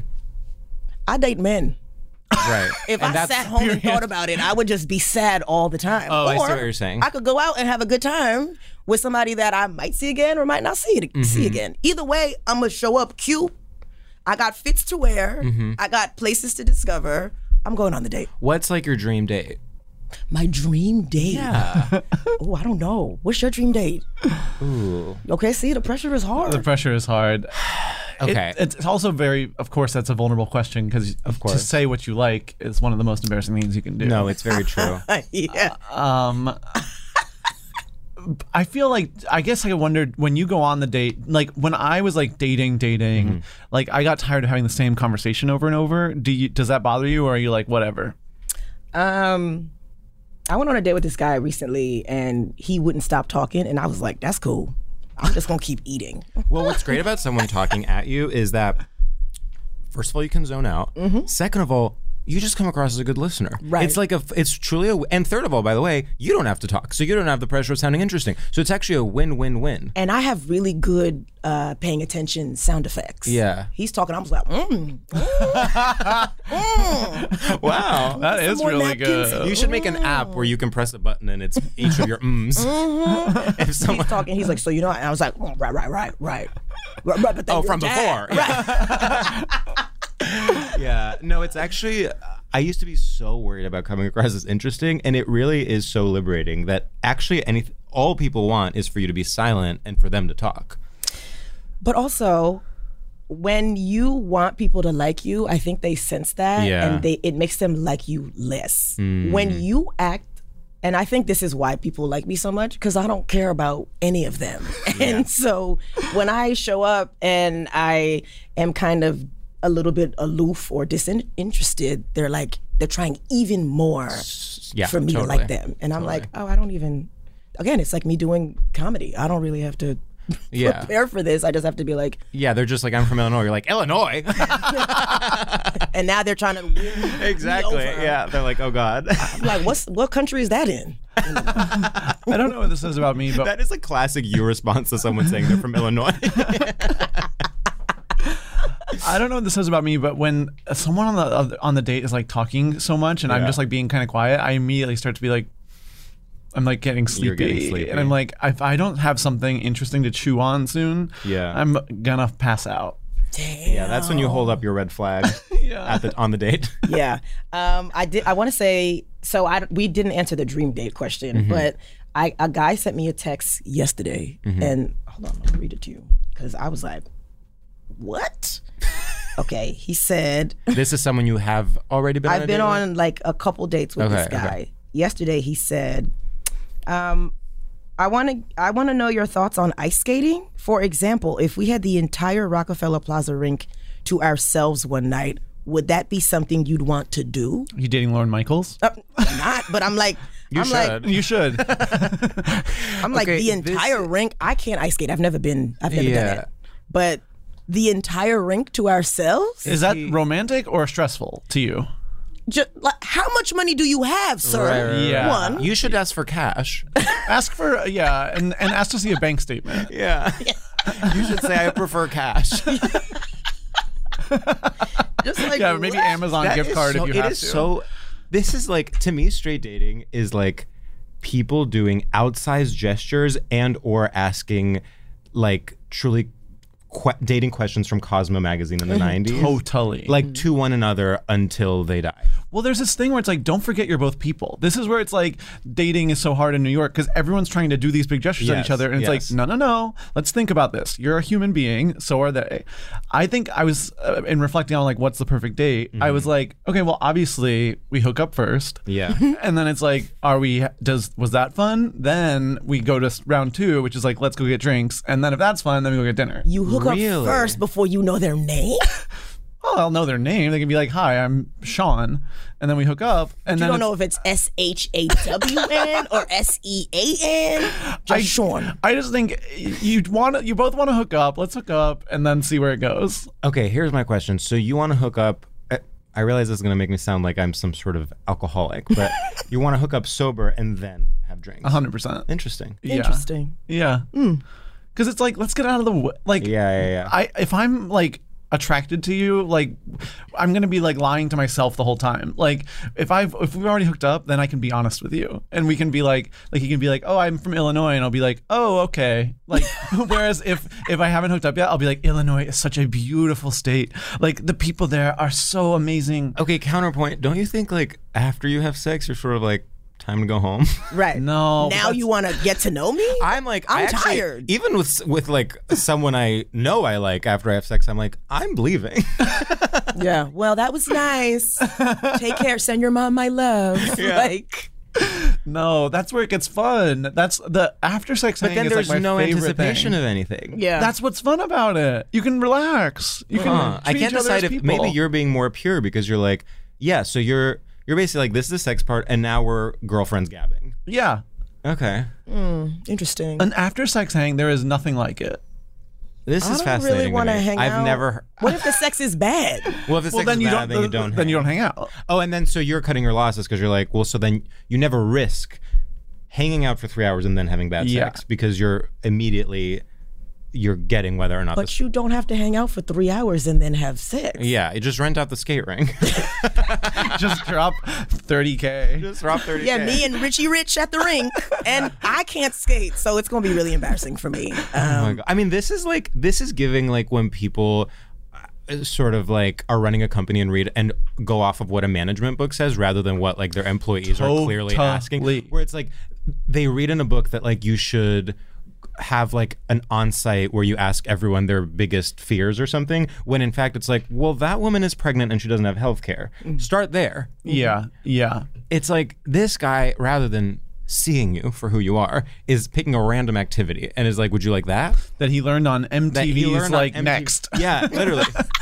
I date men. Right. If And I that's- sat home and thought about it, I would just be sad all the time. Oh, or I see what you're saying. I could go out and have a good time with somebody that I might see again or might not see it, see Mm-hmm. again. Either way, I'm gonna show up cute. I got fits to wear. Mm-hmm. I got places to discover. I'm going on the date. What's like your dream date? My dream date. Yeah. Oh, I don't know. What's your dream date? Ooh. Okay, see, the pressure is hard. The pressure is hard. It- Okay. it's also very, of course, that's a vulnerable question because of course. to say what you like is one of the most embarrassing things you can do. No, it's very true. yeah. Um, I feel like I guess I wondered when you go on the date, like when I was like dating, dating, Mm-hmm. like I got tired of having the same conversation over and over. Do you? Does that bother you, or are you like whatever? Um, I went on a date with this guy recently, and he wouldn't stop talking, and I was like, "That's cool. I'm just gonna keep eating." Well, what's great about someone talking at you is that, first of all, you can zone out. Second of all, you just come across as a good listener. Right. It's like a, it's truly a, and third of all, by the way, you don't have to talk, so you don't have the pressure of sounding interesting. So it's actually a win-win-win. And I have really good uh, paying attention sound effects. Yeah. He's talking. I was like, mm. Wow. That is more really napkins. good. You should make an app where you can press a button and it's each of your ums. If someone, He's talking. He's like, so you know, and I was like, oh, right, right, right, right. right, right but then oh, you're from dad. before. Yeah. Yeah. No, it's actually, I used to be so worried about coming across as interesting, and it really is so liberating that actually any all people want is for you to be silent and for them to talk. But also, when you want people to like you, I think they sense that, Yeah. and they it makes them like you less. Mm. When you act, and I think this is why people like me so much, because I don't care about any of them. And so when I show up and I am kind of a little bit aloof or disinterested, they're like, they're trying even more Yeah, for me totally. to like them. And I'm like, oh, I don't even, again, it's like me doing comedy. I don't really have to Yeah. prepare for this. I just have to be like, Yeah, they're just like, I'm from Illinois. You're like, Illinois? and now they're trying to win me Exactly. over. Yeah, they're like, oh God. I'm like, what's what country is that in? I don't know what this is about me, but That is a classic you response to someone saying they're from Illinois. I don't know what this says about me, but when someone on the on the date is like talking so much, and I'm Yeah. just like being kind of quiet, I immediately start to be like, I'm like getting sleepy, You're getting sleepy. and I'm like, if I don't have something interesting to chew on soon, Yeah. I'm gonna pass out. Damn. Yeah, that's when you hold up your red flag Yeah. at the on the date. Yeah. Um, I did. I want to say. So I we didn't answer the dream date question, Mm-hmm. but I a guy sent me a text yesterday, Mm-hmm. and hold on, let me read it to you because I was like, "What?" Okay. He said, This is someone you have already been on a "I've been date on like a couple dates with this Okay, guy." okay. Yesterday, he said, um, "I want to. I want to know your thoughts on ice skating. For example, if we had the entire Rockefeller Plaza rink to ourselves one night, would that be something you'd want to do?" You dating Lorne Michaels? Uh, not, but I'm like, You I'm should. like, You should. I'm like Okay, the this- entire rink. I can't ice skate. I've never been. I've never done Yeah. it. But the entire rink to ourselves. Is that he- romantic or stressful to you? Just, like, how much money do you have, sir? Right, right, right. Yeah. One. You should ask for cash. Ask for yeah, and, and ask to see a bank statement. Yeah. You should say I prefer cash. Just like Yeah, maybe what? Amazon That gift is card so, if you it have is to. so this is like, to me, straight dating is like people doing outsized gestures and or asking like truly que- dating questions from Cosmo magazine in the nineties. Totally. Like to one another until they die. Well, there's this thing where it's like, don't forget you're both people. This is where it's like dating is so hard in New York because everyone's trying to do these big gestures at Yes, each other. And it's yes. like, no, no, no. Let's think about this. You're a human being. So are they. I think I was, uh, in reflecting on like, what's the perfect date? I was like, okay, well, obviously we hook up first. Yeah. And then it's like, are we, does, was that fun? Then we go to round two, which is like, let's go get drinks. And then if that's fun, then we go get dinner. You hook Really? up first before you know their name. Well, I'll know their name. They can be like, hi, I'm Sean. And then we hook up. And You then don't it's- know if it's S H A W N or S E A N. Just I, Sean. I just think you want to, you both want to hook up. Let's hook up and then see where it goes. Okay, here's my question. So you want to hook up? I- I realize this is going to make me sound like I'm some sort of alcoholic, but you want to hook up sober and then have drinks. A hundred percent. Interesting. Yeah. Interesting. Yeah. Because it's like, let's get out of the way. Like, Yeah, yeah, yeah. I if I'm like attracted to you, like I'm gonna be like lying to myself the whole time. Like if I've if we've already hooked up, then I can be honest with you, and we can be like like you can be like, oh, I'm from Illinois, and I'll be like, oh, okay. Like whereas if if I haven't hooked up yet, I'll be like, Illinois is such a beautiful state. Like the people there are so amazing. Okay, counterpoint. Don't you think like after you have sex, you're sort of like, time to go home? Right. No, Now that's- you want to get to know me? I'm like, I'm I actually- tired. Even with with like someone I know I like after I have sex, I'm like, I'm leaving. Yeah. Well, that was nice. Take care. Send your mom my love. Yeah. Like, No, that's where it gets fun. That's the after sex. But hang then is, there's like, my no favorite anticipation thing. of anything. yeah. That's what's fun about it. You can relax. You can. Huh. I treat can't each other decide as if people. maybe you're being more pure because you're like, yeah, so you're you're basically like, this is the sex part, and now we're girlfriends gabbing. Yeah. Okay, interesting. An after sex hang, there is nothing like it. this I is don't fascinating. really want to to me. hang I've out. never. What if the sex is bad? Well, if the Well, sex then is you bad, don't. then you don't. then hang you out. don't hang out. Oh, and then so you're cutting your losses because you're like, well, so then you never risk hanging out for three hours and then having bad Yeah. sex because you're immediately you're getting whether or not. But this, you don't have to hang out for three hours and then have sex. yeah, you just rent out the skate ring. Just drop thirty k. Just drop thirty. Yeah, me and Richie Rich at the rink, and I can't skate, so it's gonna be really embarrassing for me. Um, Oh my God. I mean, this is like this is giving like when people uh, sort of like are running a company and read and go off of what a management book says rather than what like their employees are clearly asking. Totally. Where it's like they read in a book that like you should have like an on-site where you ask everyone their biggest fears or something, when in fact it's like, well, that woman is pregnant and she doesn't have health care. Start there. Yeah. Yeah. It's like this guy, rather than seeing you for who you are, is picking a random activity and is like, would you like that? That he learned on That M T he V's learned on like M T V. next. Yeah, literally.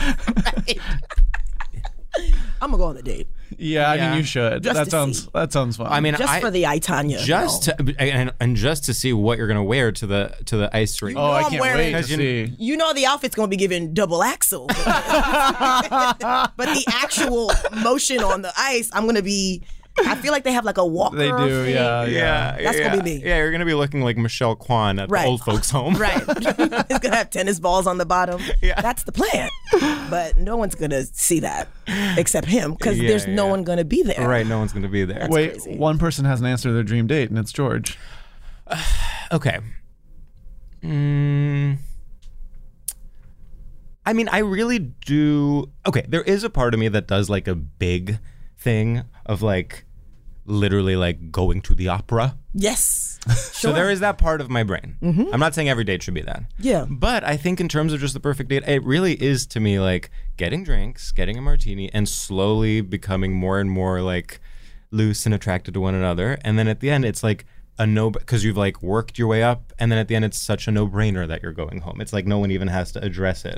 I'm gonna go on a date Yeah, I Yeah. mean you should. Just that to sounds see. that sounds fun. I mean, just I, for the I, Tanya. just to, and, and just to see what you're gonna wear to the to the ice rink. oh, I I'm can't wearing- wait to Because you- see. You know the outfit's gonna be given double axle, but the actual motion on the ice, I'm gonna be I feel like they have like a walker. They do, thing. yeah, Yeah, That's yeah. gonna be me. Yeah, you're gonna be looking like Michelle Kwan at Right. the old folks' home. Right. It's gonna have tennis balls on the bottom. Yeah. That's the plan. But no one's gonna see that except him because Yeah, there's no yeah. one gonna be there. Right, no one's gonna be there. Wait, crazy. one person hasn't answered their dream date, and it's George. Okay. Mm, I mean, I really do. Okay, there is a part of me that does like a big thing of like literally like going to the opera. Yes. So there is that part of my brain. I'm not saying every date should be that. Yeah. But I think in terms of just the perfect date, it really is to me like getting drinks, getting a martini, and slowly becoming more and more like loose and attracted to one another. And then at the end, it's like a no, because you've like worked your way up. And then at the end, it's such a no-brainer that you're going home. It's like no one even has to address it.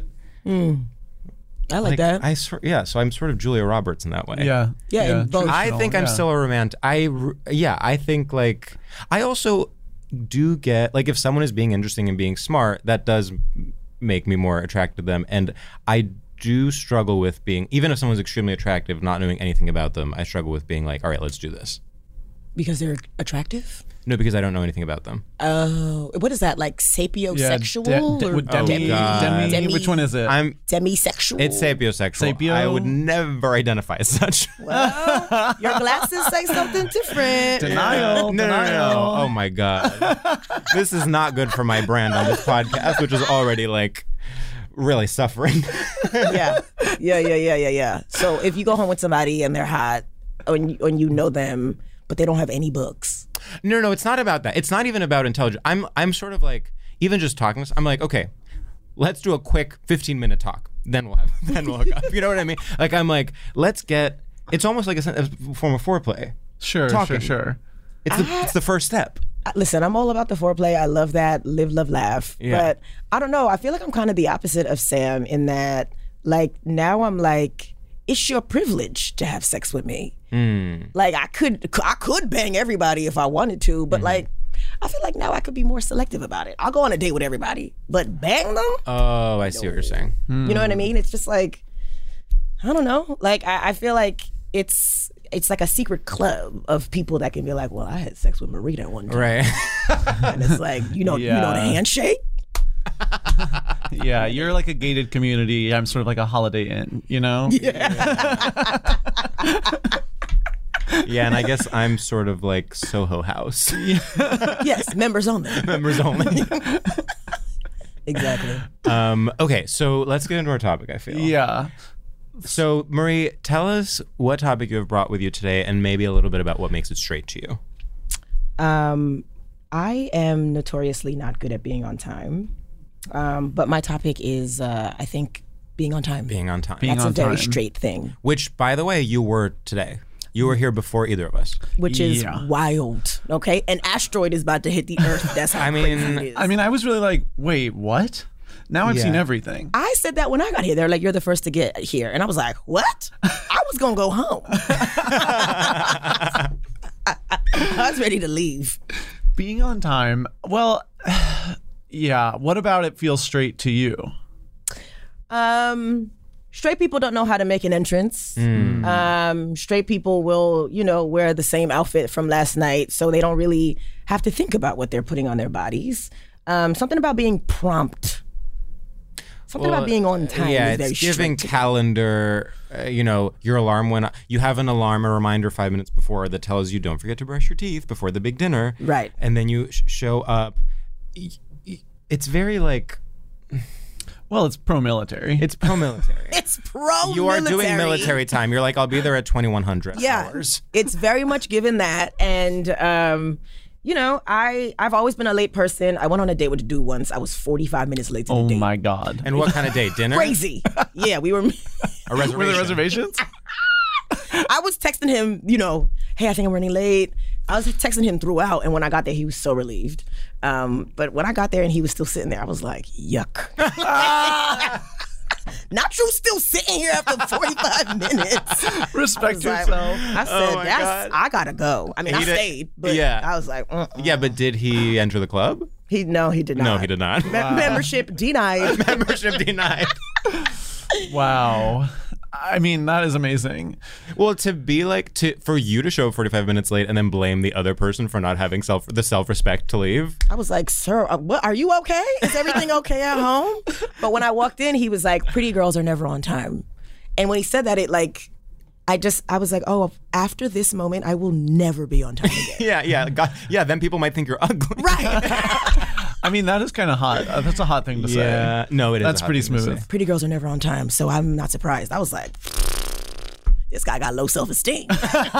I like, that. I sor- yeah, so I'm sort of Julia Roberts in that way. Yeah. Yeah, in both- I traditional, think I'm yeah. still a romantic. I r- yeah, I think like I also do get like if someone is being interesting and being smart, that does m- make me more attracted to them. And I do struggle with being, even if someone's extremely attractive, not knowing anything about them, I struggle with being like, all right, let's do this. Because they're attractive? No, because I don't know anything about them. Oh, what is that? Like sapiosexual de- de- or with demi, God. demi, Demi- Which one is it? I'm. demisexual? It's sapiosexual. Sapio? I would never identify as such. Well, your glasses say something different. Denial. No, no, no, denial. no. Oh my God. This is not good for my brand on this podcast, which is already like really suffering. Yeah, yeah, yeah, yeah, yeah, yeah. So if you go home with somebody and they're hot, and you, and you know them, but they don't have any books. No, no, it's not about that. It's not even about intelligence. I'm I'm sort of like, even just talking, I'm like, okay, let's do a quick fifteen minute talk. Then we'll have, then we'll hook up. You know what I mean? Like, I'm like, let's get, it's almost like a, sen- a form of foreplay. Sure, Talking. sure, sure. It's the, it's the first step. Uh, Listen, I'm all about the foreplay. I love that. Live, love, laugh. Yeah. But I don't know. I feel like I'm kind of the opposite of Sam in that, like, now I'm like, it's your privilege to have sex with me. Mm. Like, I could, I could bang everybody if I wanted to, but like, I feel like now I could be more selective about it. I'll go on a date with everybody, but bang them? Oh, I see what you're saying. You know what I mean? It's just like, I don't know. Like, I, I feel like it's it's like a secret club of people that can be like, well, I had sex with Marita one time. Right. And it's like, you know, you know the Yeah. handshake? Yeah, you're like a gated community. I'm sort of like a Holiday Inn, you know? Yeah, and I guess I'm sort of like Soho House. Yes, members only. Members only. Exactly. Um, okay, so let's get into our topic, I feel. Yeah. So, Marie, tell us what topic you have brought with you today and maybe a little bit about what makes it straight to you. Um, I am notoriously not good at being on time. Um, but my topic is, uh, I think, being on time. Being on time. Being That's on a very time. straight thing, Which, by the way, you were today. You were here before either of us. which is Yeah. wild. Okay, an asteroid is about to hit the Earth. That's how I crazy mean- it is. I mean, I was really like, wait, what? Now I've Yeah. seen everything. I said that when I got here. They're like, "You're the first to get here," and I was like, "What?" I was gonna go home. I was ready to leave. Being on time, well, yeah. What about it feels straight to you? Um, straight people don't know how to make an entrance. Um, straight people will, you know, wear the same outfit from last night, so they don't really have to think about what they're putting on their bodies. Um, something about being prompt. Something Well, about being on time Yeah, is very it's giving straight. calendar, uh, you know, your alarm when you have an alarm, a reminder five minutes before that tells you don't forget to brush your teeth before the big dinner. Right. And then you sh- show up. Y- y- It's very like, Well, it's pro-military. it's pro-military. It's pro. You are doing military time. You're like, I'll be there at twenty-one hundred Yeah, hours. it's very much given that, and um, you know, I I've always been a late person. I went on a date with a dude once. I was forty-five minutes late to the oh date. my God. And what kind of date? Dinner? Crazy. Yeah, we were. A reservation. Were there reservations? I was texting him, you know, hey, I think I'm running late. I was texting him throughout, and when I got there, he was so relieved. Um, but when I got there and he was still sitting there, I was like, yuck. Not you still sitting here after forty-five minutes. I Respect was like, yourself. I said, Oh my that's, God. I gotta go. I mean, He I did- stayed, but yeah. I was like, uh-uh. Yeah, but did he enter the club? He no, he did not. No, he did not. Me- Membership denied. Membership denied. Wow. I mean, that is amazing. Well, to be like to for you to show up forty-five minutes late and then blame the other person for not having self the self-respect to leave. I was like, sir, uh, what, are you okay? Is everything okay at home? But when I walked in, he was like, pretty girls are never on time. And when he said that, it like, I just, I was like, oh, after this moment, I will never be on time again. yeah, yeah, God, yeah. Then people might think you're ugly. Right. I mean, that is kind of hot. Uh, That's a hot thing to say. Yeah, no, it is. That's a hot pretty thing to smooth. say. Pretty girls are never on time, so I'm not surprised. I was like, this guy got low self-esteem.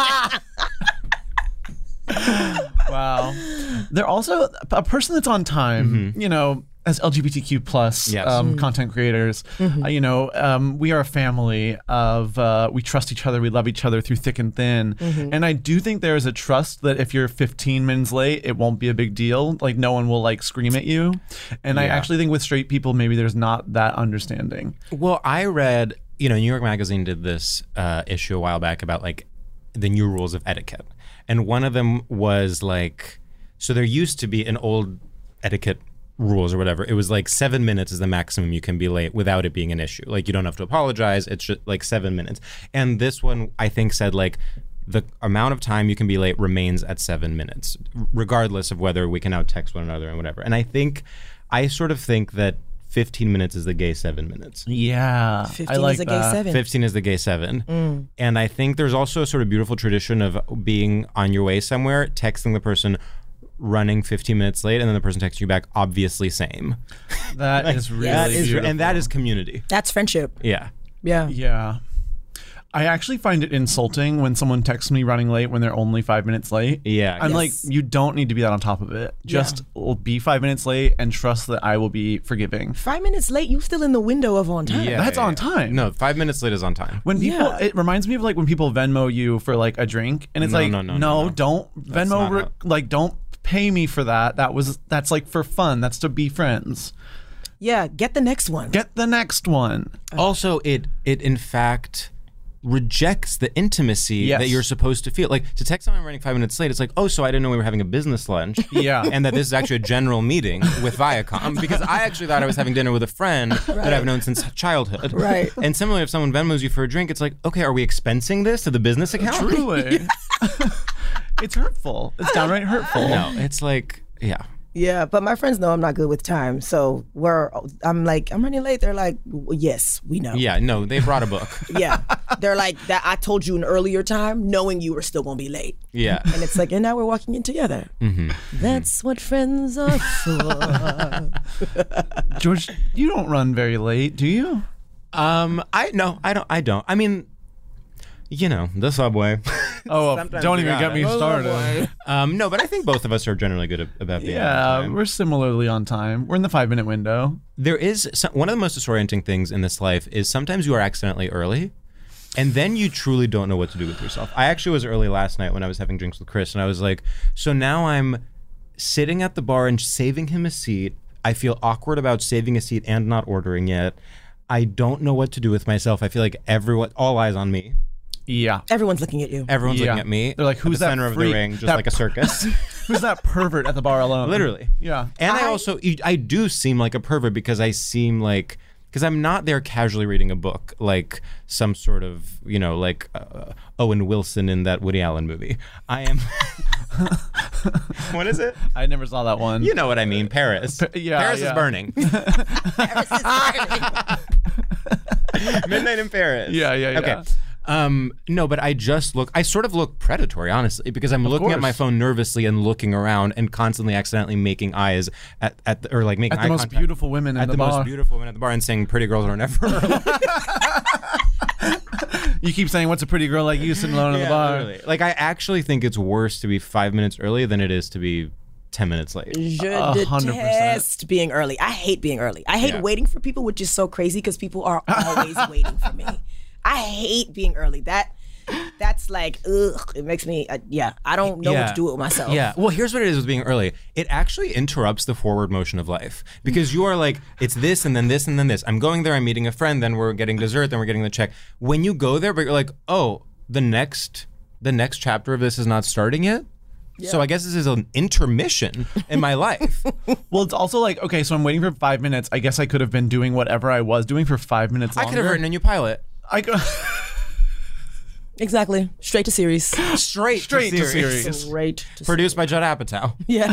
Wow. They're also a person that's on time, Mm-hmm. you know, as L G B T Q plus Yes. um, Mm. content creators, Mm-hmm. uh, you know, um, we are a family of, uh, we trust each other, we love each other through thick and thin. Mm-hmm. And I do think there is a trust that if you're fifteen minutes late, it won't be a big deal. Like no one will like scream at you. And I Yeah. actually think with straight people, maybe there's not that understanding. Well, I read, you know, New York Magazine did this uh, issue a while back about like the new rules of etiquette. And one of them was like, so there used to be an old etiquette rules or whatever. It was like seven minutes is the maximum you can be late without it being an issue. Like you don't have to apologize. It's just like seven minutes. And this one, I think, said like the amount of time you can be late remains at seven minutes, regardless of whether we can out text one another and whatever. And I think, I sort of think that fifteen minutes is the gay seven minutes. Yeah. fifteen I like is a gay that. seven. fifteen is the gay seven. And I think there's also a sort of beautiful tradition of being on your way somewhere, texting the person running fifteen minutes late, and then the person texts you back, obviously same. That is really That is- beautiful. and that is community. That's friendship. Yeah. Yeah. Yeah. I actually find it insulting when someone texts me running late when they're only five minutes late. Yeah. I'm Yes. like, you don't need to be that on top of it. Just be five minutes late and trust that I will be forgiving. Five minutes late, you still in the window of on time. Yeah, That's yeah, on yeah. time. No, five minutes late is on time. When people, Yeah. it reminds me of like when people Venmo you for like a drink, and it's No, like, no, no, no, no, no. don't That's Venmo, not re- how- like, don't pay me for that. That was that's like for fun. That's to be friends. Yeah, get the next one. Get the next one. Also, it it in fact rejects the intimacy Yes. that you're supposed to feel. Like to text someone running five minutes late, it's like, oh, so I didn't know we were having a business lunch. Yeah. And that this is actually a general meeting with Viacom, because I actually thought I was having dinner with a friend that I've known since childhood. Right. And similarly, if someone Venmos you for a drink, it's like, okay, are we expensing this to the business account? Truly. It's hurtful. It's downright hurtful. No, it's like, yeah. Yeah, but my friends know I'm not good with time, so we're. I'm like, I'm running late. They're like, "W- yes, we know. Yeah, no, they brought a book. Yeah. They're like that. I told you an earlier time, knowing you were still gonna be late, Yeah. and it's like, and now we're walking in together. Mm-hmm. That's what friends are for. George, you don't run very late, do you? Um, I no, I don't. I don't. I mean, you know, the subway. Oh, Sometimes don't you even get gotta. me started. um, no, but I think both of us are generally good at, about being on Yeah, time. we're similarly on time. We're in the five minute window. There is some, one of the most disorienting things in this life is sometimes you are accidentally early, and then you truly don't know what to do with yourself. I actually was early last night when I was having drinks with Chris, and I was like, so now I'm sitting at the bar and saving him a seat. I feel awkward about saving a seat and not ordering yet. I don't know what to do with myself. I feel like everyone, all eyes on me. Yeah. Everyone's looking at you. Everyone's Yeah. looking at me. They're like, at who's the that center of freak? the ring, just That- like a circus. Who's that pervert at the bar alone? Literally. Yeah. And I, I- also, I do seem like a pervert because I seem like, because I'm not there casually reading a book like some sort of, you know, like uh, Owen Wilson in that Woody Allen movie. I am. What is it? I never saw that one. You know what I mean. Paris. Pa- yeah, Paris yeah. is burning. Midnight in Paris. Yeah, yeah, yeah. Okay. Um, no, but I just look, I sort of look predatory, honestly, because I'm looking at my course. phone nervously and looking around and constantly accidentally making eyes at, at the, or like making At the eye most contact beautiful women in at the, the, bar. most beautiful women at the bar and saying pretty girls are never early. You keep saying, what's a pretty girl like you sitting alone in the Yeah, bar? literally. Like I actually think it's worse to be five minutes early than it is to be ten minutes late. Je A hundred percent. detest being early. I hate being early. I hate Yeah. waiting for people, which is so crazy because people are always waiting for me. I hate being early. That that's like ugh. It makes me uh, yeah. I don't know what to do with myself. Yeah. Well, here's what it is with being early. It actually interrupts the forward motion of life because you are like, it's this and then this and then this. I'm going there. I'm meeting a friend. Then we're getting dessert. Then we're getting the check. When you go there, but you're like, oh, the next the next chapter of this is not starting yet. So I guess this is an intermission in my life. Well, it's also like, okay, so I'm waiting for five minutes. I guess I could have been doing whatever I was doing for five minutes I longer. could have written a new pilot. I go Exactly. Straight to series. Straight, straight to to series. series. Straight to Produced by Judd Apatow. Yeah.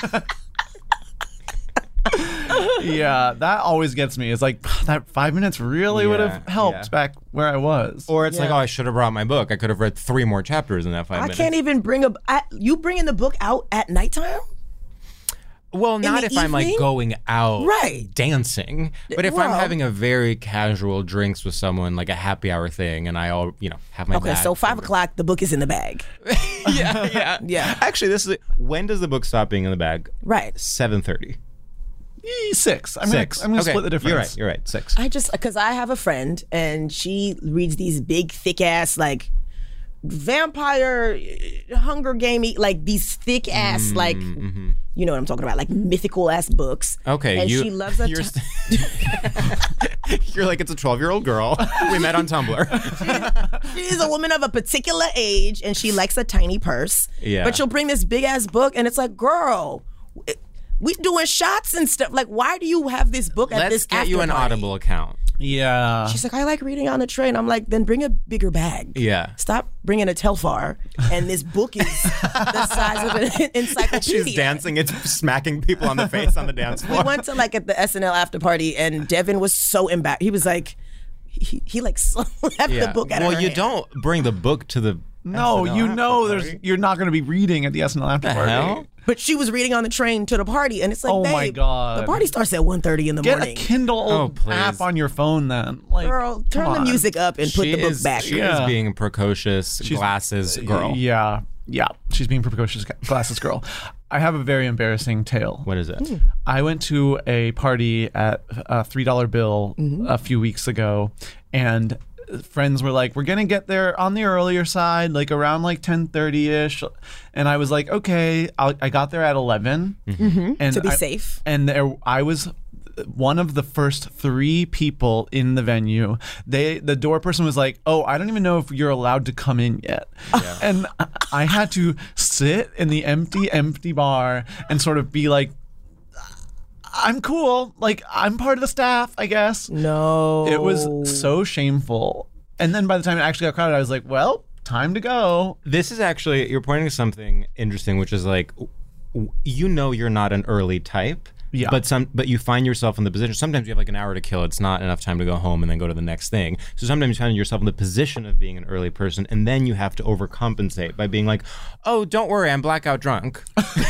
Yeah, that always gets me. It's like that five minutes really would have Yeah, helped yeah. back where I was. Or it's like, Yeah. oh, I should have brought my book. I could have read three more chapters in that five I minutes. can't even bring a. I, you bringing the book out at nighttime? Well, not the if I'm like evening? going out Right. dancing, but if I'm Well- having a very casual drinks with someone, like a happy hour thing, and I all you know have my Okay, bag so five for- o'clock, the book is in the bag. yeah, yeah, Yeah. Actually, this is when does the book stop being in the bag? Right. Seven thirty. Eh, Six. I'm Six. Gonna, I'm gonna okay. split the difference. You're right. You're right. Six. I just because I have a friend and she reads these big, thick ass like vampire, uh, Hunger Gamey, like these thick ass like you know what I'm talking about, like mythical ass books. Okay, and you, she loves a You're, t- st- you're like it's a twelve year old girl we met on Tumblr. She's a woman of a particular age and she likes a tiny purse. Yeah. But she'll bring this big ass book and it's like, girl, it- we doing shots and stuff. Like, why do you have this book at Let's this get you after an party? Audible account. Yeah. She's like, I like reading on the train. I'm like, then bring a bigger bag. Yeah. Stop bringing a Telfar, and this book is the size of an encyclopedia. She's dancing. It's smacking people on the face on the dance We floor. went to like at the S N L after party, and Devin was so embarrassed. He was like, he, he like slapped the book out well, of her you hand. don't bring the book to the. no, S N L you after know there's party. you're not going to be reading at the S N L after The party. hell? But she was reading on the train to the party, and it's like, Oh babe, my God. the party starts at one thirty in the Get morning. a Kindle Oh, please. app on your phone then. Like, Girl, turn come the on. music up and put She the book is, back. She Yeah. is being a precocious glasses girl. Yeah, yeah. She's being precocious glasses girl. I have a very embarrassing tale. What is it? I went to a party at a three dollar bill a few weeks ago, and friends were like, we're gonna get there on the earlier side, like around like ten thirty ish, and I was like, okay. I'll, I got there at eleven, and To be I- safe. and there I was one of the first three people in the venue. They the door person was like, oh, I don't even know if you're allowed to come in yet. And I- I had to sit in the empty empty bar and sort of be like, I'm cool, like I'm part of the staff, I guess. No. It was so shameful. And then by the time it actually got crowded, I was like, well, time to go. This is actually, you're pointing to something interesting, which is like, w- you know, you're not an early type. Yeah. But some, but you find yourself in the position. Sometimes you have like an hour to kill. It's not enough time to go home and then go to the next thing. So sometimes you find yourself in the position of being an early person, and then you have to overcompensate by being like, "Oh, don't worry, I'm blackout drunk."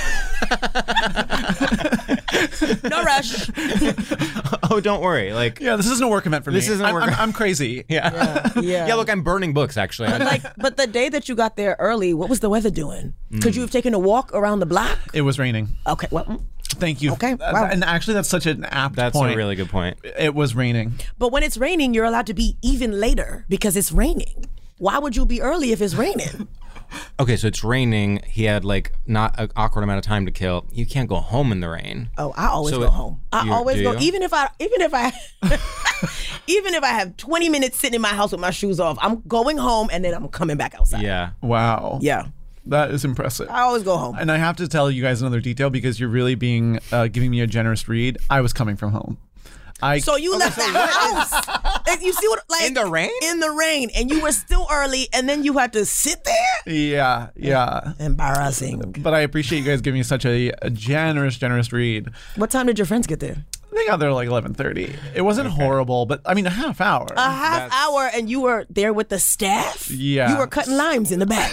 No rush. Oh, don't worry. Like, Yeah, this isn't a work event for This me. isn't a I'm, work- I'm, I'm crazy. yeah. Yeah. Yeah, look, I'm burning books actually. I'm Like, but the day that you got there early, what was the weather doing? Could you have taken a walk around the block? It was raining. Okay, well, mm. Thank you. Okay, Uh, wow. And actually, that's such an apt That's point. a really good point. It was raining. but when it's raining, you're allowed to be even later because it's raining. Why would you be early if it's raining? Okay, so it's raining. He had like not an awkward amount of time to kill. You can't go home in the rain. Oh, I always So go it- home. I you- always do go, you? even if I, even if I, even if I have twenty minutes sitting in my house with my shoes off, I'm going home and then I'm coming back outside. Yeah. Wow. Yeah. That is impressive. I always go home. And I have to tell you guys another detail because you're really being uh, giving me a generous read. I was coming from home. I So you left the house. And you see what, like In the rain? In the rain, and you were still early, and then you had to sit there. yeah, yeah. Embarrassing. But I appreciate you guys giving me such a, a generous, generous read. What time did your friends get there? They got there like eleven thirty. It wasn't horrible, but I mean a half hour. A half hour, and you were there with the staff. Yeah. You were cutting limes in the back.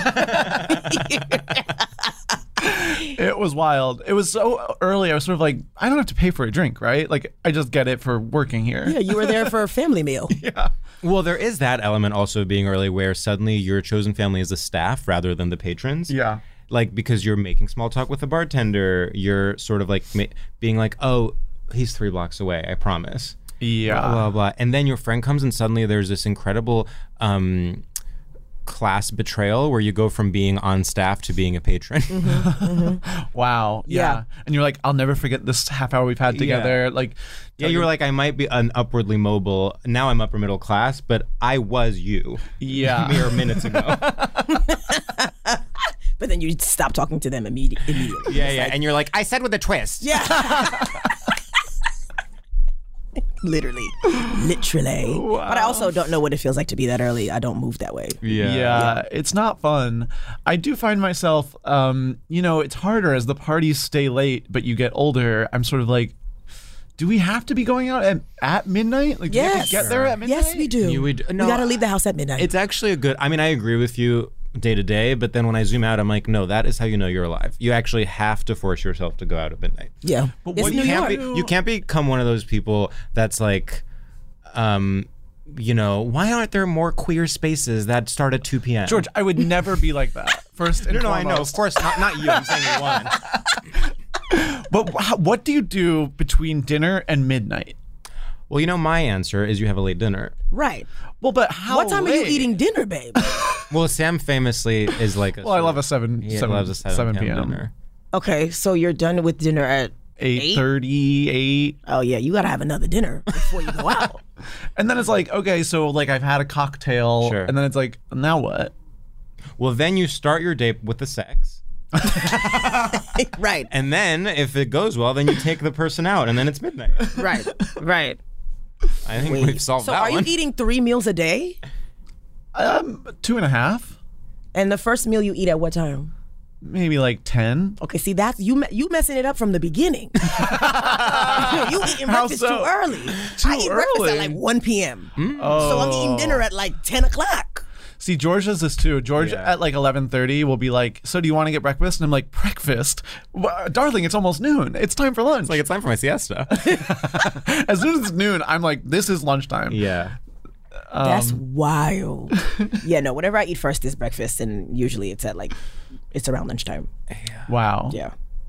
It was wild. It was so early. I was sort of like, I don't have to pay for a drink, right? Like I just get it for working here. Yeah, you were there for a family meal. Well, there is that element also being early where suddenly your chosen family is the staff rather than the patrons. Yeah. Like because you're making small talk with the bartender, you're sort of like ma- being like, "Oh, he's three blocks away. I promise." Yeah. Blah blah blah. And then your friend comes and suddenly there's this incredible um, class betrayal where you go from being on staff to being a patron. Wow. Yeah. Yeah. And you're like, I'll never forget this half hour we've had together. Like, Yeah, you were like, I might be an upwardly mobile. Now I'm upper middle class, but I was you. Yeah. mere minutes ago. But then you stop talking to them immedi- immediately. Yeah, yeah. And you're like, I said with a twist. Yeah. Literally. Literally. Wow. But I also don't know what it feels like to be that early. I don't move that way. Yeah. yeah. Yeah, it's not fun. I do find myself, um, you know, it's harder as the parties stay late, but you get older. I'm sort of like, do we have to be going out at, at midnight? Like, do yes. we have to get there at midnight? Yes, we do. You would, no, we got to leave the house at midnight. It's actually a good, I mean, I agree with you day to day, but then when I zoom out, I'm like, no, that is how you know you're alive. You actually have to force yourself to go out at midnight. Yeah. But it's what New you can't York. be, you can't become one of those people that's like, um, you know, why aren't there more queer spaces that start at two p.m.? George, I would never be like that. First and no, no, foremost. I know. Of course, not, not you. I'm saying you won. But wh- what do you do between dinner and midnight? Well, you know, my answer is you have a late dinner. Right. Well, but how What time late? are you eating dinner, babe? Well, Sam famously is like a... Well, I love a seven, He seven, loves a seven, seven p.m. p.m. dinner. Okay, so you're done with dinner at eight thirty, eight. Oh, yeah, you got to have another dinner before you go out. And then it's like, okay, so like I've had a cocktail. Sure. And then it's like, now what? Well, then you start your date with the sex. Right. And then, if it goes well, then you take the person out, and then it's midnight. Right, right. I think Wait. we've solved So that are one. you eating three meals a day? Um, two and a half, And the first meal you eat at what time? maybe like ten. Okay, see, that's you me- you messing it up from the beginning. You eating How breakfast so? too early. Too I eat breakfast early? at like one p.m. Oh. So I'm eating dinner at like ten o'clock. See, George does this too. George Yeah. at like eleven thirty will be like, so do you want to get breakfast? And I'm like, breakfast? Well, darling, it's almost noon. It's time for lunch. It's like, it's time for my siesta. As soon as it's noon, I'm like, this is lunchtime. Yeah. That's Um, wild. Yeah, no, whatever I eat first is breakfast, and usually it's at like, it's around lunchtime. Wow. Yeah.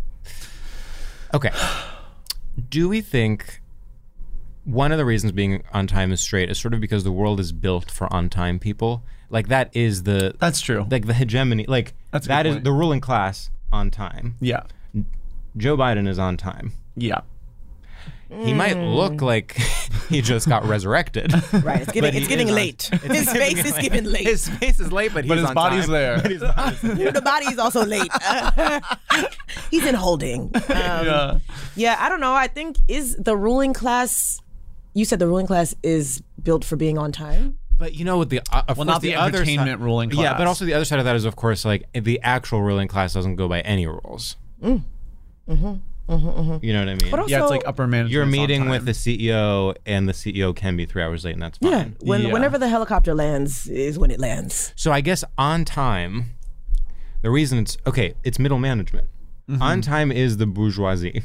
Okay. Do we think one of the reasons being on time is straight is sort of because the world is built for on time people? Like, that is the... That's true. Like, the hegemony. Like, That's a that good is point. the ruling class on time. Yeah. Joe Biden is on time. Yeah. He might look like he just got resurrected. Right, it's getting, But he it's getting is on- late. it's His face is getting late. His face is late, but he's But his on body's time. there. But his body's there. The body is also late. He's in holding. Um, Yeah. Yeah, I don't know. I think is the ruling class. You said the ruling class is built for being on time. But you know what the uh, of Well, course not the other entertainment side, ruling Yeah, class. but also the other side of that is, of course, like the actual ruling class doesn't go by any rules. Mm. Mm-hmm. Mm-hmm, mm-hmm. You know what I mean? But also, Yeah, it's like upper management. You're on meeting time. with the C E O, and the C E O can be three hours late, and that's fine. yeah, when, Yeah. whenever the helicopter lands is when it lands. So I guess on time, the reason it's okay, it's middle management. Mm-hmm. On time is the bourgeoisie.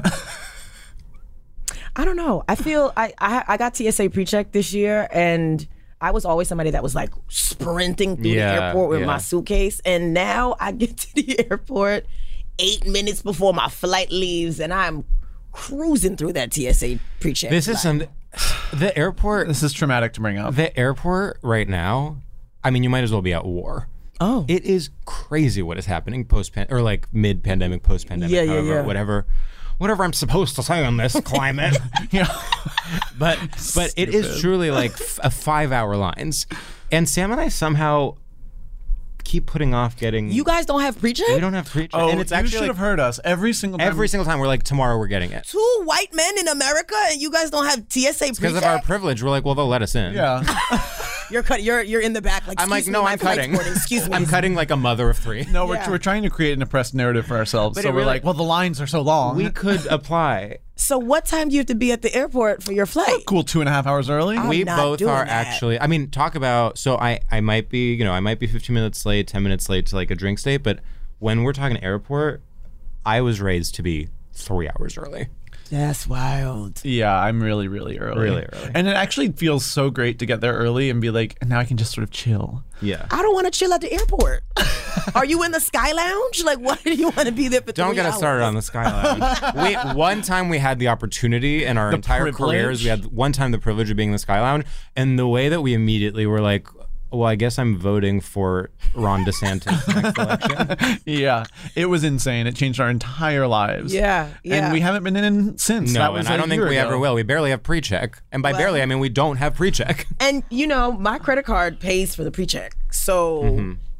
I don't know. I feel I I, I got T S A pre-check this year, and I was always somebody that was like sprinting through Yeah, the airport with yeah. my suitcase, and now I get to the airport eight minutes before my flight leaves, and I'm cruising through that T S A pre-check. This is line. some the airport. This is traumatic to bring up. The airport right now. I mean, you might as well be at war. Oh. It is crazy what is happening post pan or like mid pandemic, post pandemic, Yeah, yeah, however, yeah. whatever, whatever I'm supposed to say on this climate. Yeah. But but it is truly like f- a five hour lines, and Sam and I somehow keep putting off getting. You guys don't have pre-check? we don't have pre Oh, and it's you actually should like, have heard us every single time. every single time we're like, tomorrow we're getting it Two white men in America, and you guys don't have T S A because pre-check? of our privilege. We're like, well, they'll let us in. Yeah. You're cut. You're you're in the back. Like I'm like, excuse no, me, my I'm flight's cutting. boarding. Excuse me. I'm cutting like a mother of three. No, we're, Yeah. we're trying to create an oppressed narrative for ourselves. But so it we're really- like, well, the lines are so long. We could apply. So what time do you have to be at the airport for your flight? cool two and a half hours early. I'm we not both doing are that. actually. I mean, talk about. So I, I might be, you know, I might be fifteen minutes late, ten minutes late to like a drink state. But when we're talking airport, I was raised to be three hours early. That's wild. Yeah, I'm really, really early. Really early. And it actually feels so great to get there early and be like, and now I can just sort of chill. Yeah. I don't want to chill at the airport. Are you in the Sky Lounge? Like, why do you want to be there for Don't three get us hours? started on the Sky Lounge. we, one time we had the opportunity in our The entire privilege? careers. We had one time the privilege of being in the Sky Lounge, and the way that we immediately were like, well, I guess I'm voting for Ron DeSantis next election. Yeah, it was insane. It changed our entire lives. Yeah, yeah. And we haven't been in since. No, that was and I a don't think year we ago. ever will. We barely have pre-check, and by Well- barely I mean we don't have pre-check. And you know, my credit card pays for the pre-check, so Mm-hmm.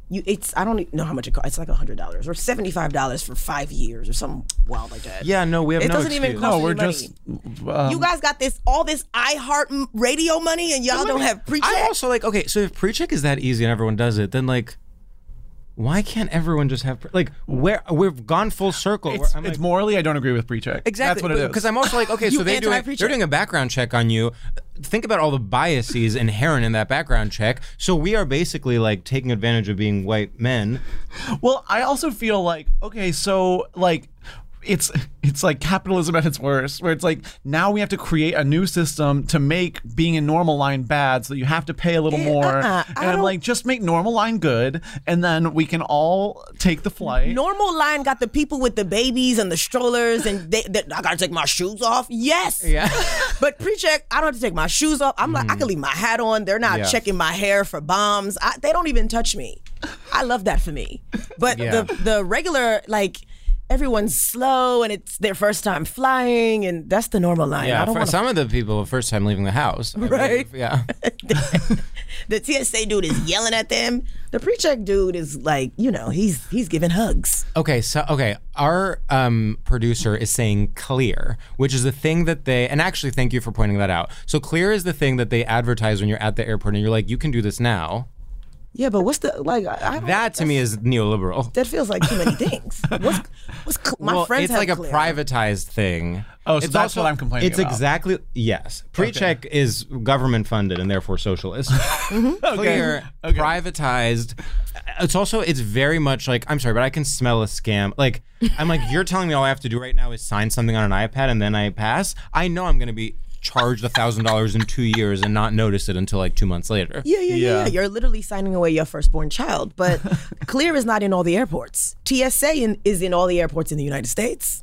You, it's I don't know how much it costs. It's like a hundred dollars or seventy five dollars for five years or something wild like that. Yeah, no, we have it no doesn't excuse. even cost No, any we're money. just. Um, You guys got this all this iHeart m- radio money, and y'all don't have pre-check. I'm also like, okay, so if pre-check is that easy and everyone does it, then like, why can't everyone just have pre- like where we've gone full circle? It's, where I'm it's like, morally, I don't agree with pre-check. exactly That's what it is. because I'm also like, okay, You so they do it, anti-pre-check. they're doing a background check on you. Think about all the biases inherent in that background check. So we are basically like taking advantage of being white men. Well, I also feel like, okay, so like it's it's like capitalism at its worst, where it's like now we have to create a new system to make being in normal line bad, so you have to pay a little Eh, more. uh-uh, I and I'm don't- like, just make normal line good, and then we can all take the flight. Normal line got the people with the babies and the strollers, and they, they I gotta take my shoes off. Yes, Yeah. but pre-check, I don't have to take my shoes off. I'm like, I can leave my hat on. They're not Yeah. checking my hair for bombs. I, they don't even touch me. I love that for me. But Yeah. the the regular like. Everyone's slow and it's their first time flying, and that's the normal line. I Yeah, don't for want some of the people, first time leaving the house. I Right. believe, Yeah. the T S A dude is yelling at them. The pre-check dude is like, you know, he's he's giving hugs. Okay, so okay, our um, producer is saying clear, which is the thing that they, and actually thank you for pointing that out. So clear is the thing that they advertise when you're at the airport and you're like, you can do this now. Yeah, but what's the like? I I don't, That to me is neoliberal. that feels like too many things. What's what's cl- my well, friends it's have like a clear. privatized thing. Oh, so It's that's what I'm complaining It's about. exactly, yes. Pre-check is government funded and therefore socialist. Mm-hmm. Clear, Okay. privatized. It's also, it's very much like, I'm sorry, but I can smell a scam. Like, I'm like, you're telling me all I have to do right now is sign something on an iPad and then I pass? I know I'm going to be charged a thousand dollars in two years and not notice it until like two months later. Yeah, yeah, yeah, Yeah. yeah. You're literally signing away your firstborn child. But Clear is not in all the airports. T S A in, is in all the airports in the United States.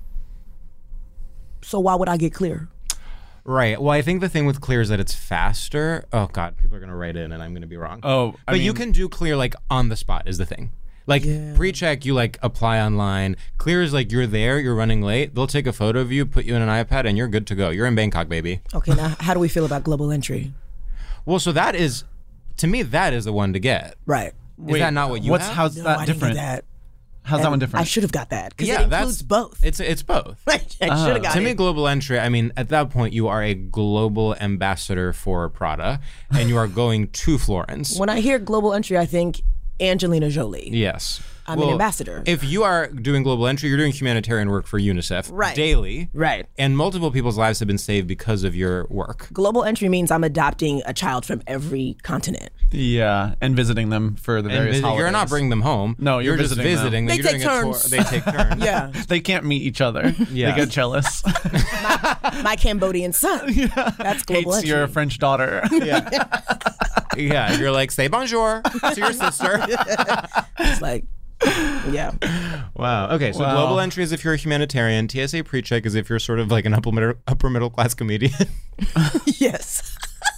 So why would I get Clear? Right. Well, I think the thing with Clear is that it's faster. Oh God, people are gonna write in, and I'm gonna be wrong. Oh, I but you mean- can do Clear like on the spot is the thing. Like pre-check, you like apply online. Clear is like you're there, you're running late. They'll take a photo of you, put you in an iPad, and you're good to go. You're in Bangkok, baby. Okay, now how do we feel about global entry? Well, so that is, to me, that is the one to get. Right. Is that not what you What's have? how's No, that I didn't get different? that. How's that And one different? I should have got that because yeah, it that's includes both. It's it's both. I should have got To it. me, global entry, I mean, at that point, you are a global ambassador for Prada, and you are going to Florence. When I hear global entry, I think Angelina Jolie. Yes. I'm an ambassador. If you are doing global entry, you're doing humanitarian work for UNICEF Right. daily. Right. And multiple people's lives have been saved because of your work. Global entry means I'm adopting a child from every continent. Yeah, and visiting them for the And various visit- holidays. you're not bringing them home. No, you're just visiting them. visiting. They You're take doing a tour. turns. They take turns. Yeah. They can't meet each other. Yeah. They get jealous. My Cambodian son. That's global Hates entry. your French daughter. Yeah. Yeah. You're like, say bonjour to your sister. It's like, yeah. Wow. Okay. So Wow. global entry is if you're a humanitarian. T S A pre-check is if you're sort of like an upper middle, upper middle class comedian. Yes.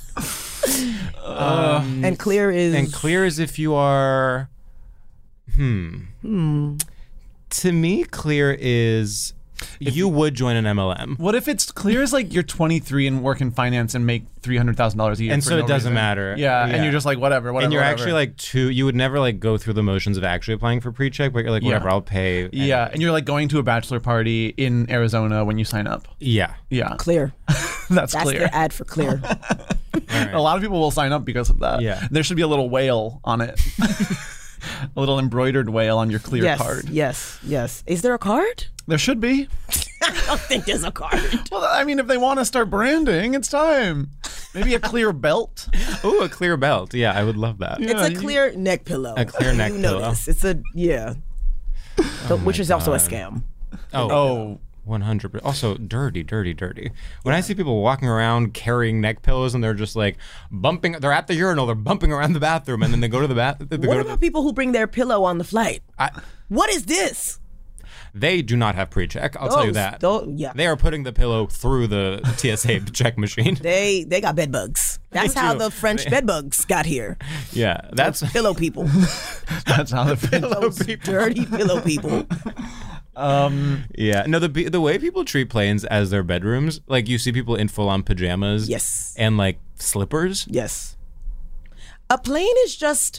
Um, And clear is And clear is if you are, hmm. Hmm. To me, clear is you would join an M L M. What if it's clear as like you're twenty-three and work in finance and make three hundred thousand dollars a year, And for so no it doesn't reason? matter. Yeah, Yeah. and you're just like whatever, whatever. And you're whatever. actually like too, you would never like go through the motions of actually applying for pre-check, but you're like, Yeah. whatever, I'll pay. yeah, and you're like going to a bachelor party in Arizona when you sign up. Yeah. Yeah, clear. that's, That's clear. their ad for clear. A lot of people will sign up because of that. Yeah. There should be a little whale on it. A little embroidered whale on your clear yes. card. Yes. Yes. Is there a card? There should be. I don't think there's a card. Well, I mean, if they want to start branding, it's time. Maybe a clear belt. Ooh, a clear belt. Yeah, I would love that. It's Yeah, a you- clear neck pillow. A clear neck you know pillow. This. It's a yeah. So- which is also a scam. Oh, Oh, one hundred percent. Also, dirty, dirty, dirty. When I see people walking around carrying neck pillows and they're just like bumping, they're at the urinal, they're bumping around the bathroom, and then they go to the bath. They go What to about the, people who bring their pillow on the flight? I, What is this? they do not have pre-check. I'll tell you Those- that. those- yeah. They are putting the pillow through the T S A check machine. They they got bed bugs. That's They how do. the French bed bugs got here. Yeah, that's Pillow people. that's how the Those dirty pillow people. Um, yeah. No, the the way people treat planes as their bedrooms, like you see people in full on pajamas, Yes. and like slippers. Yes. A plane is just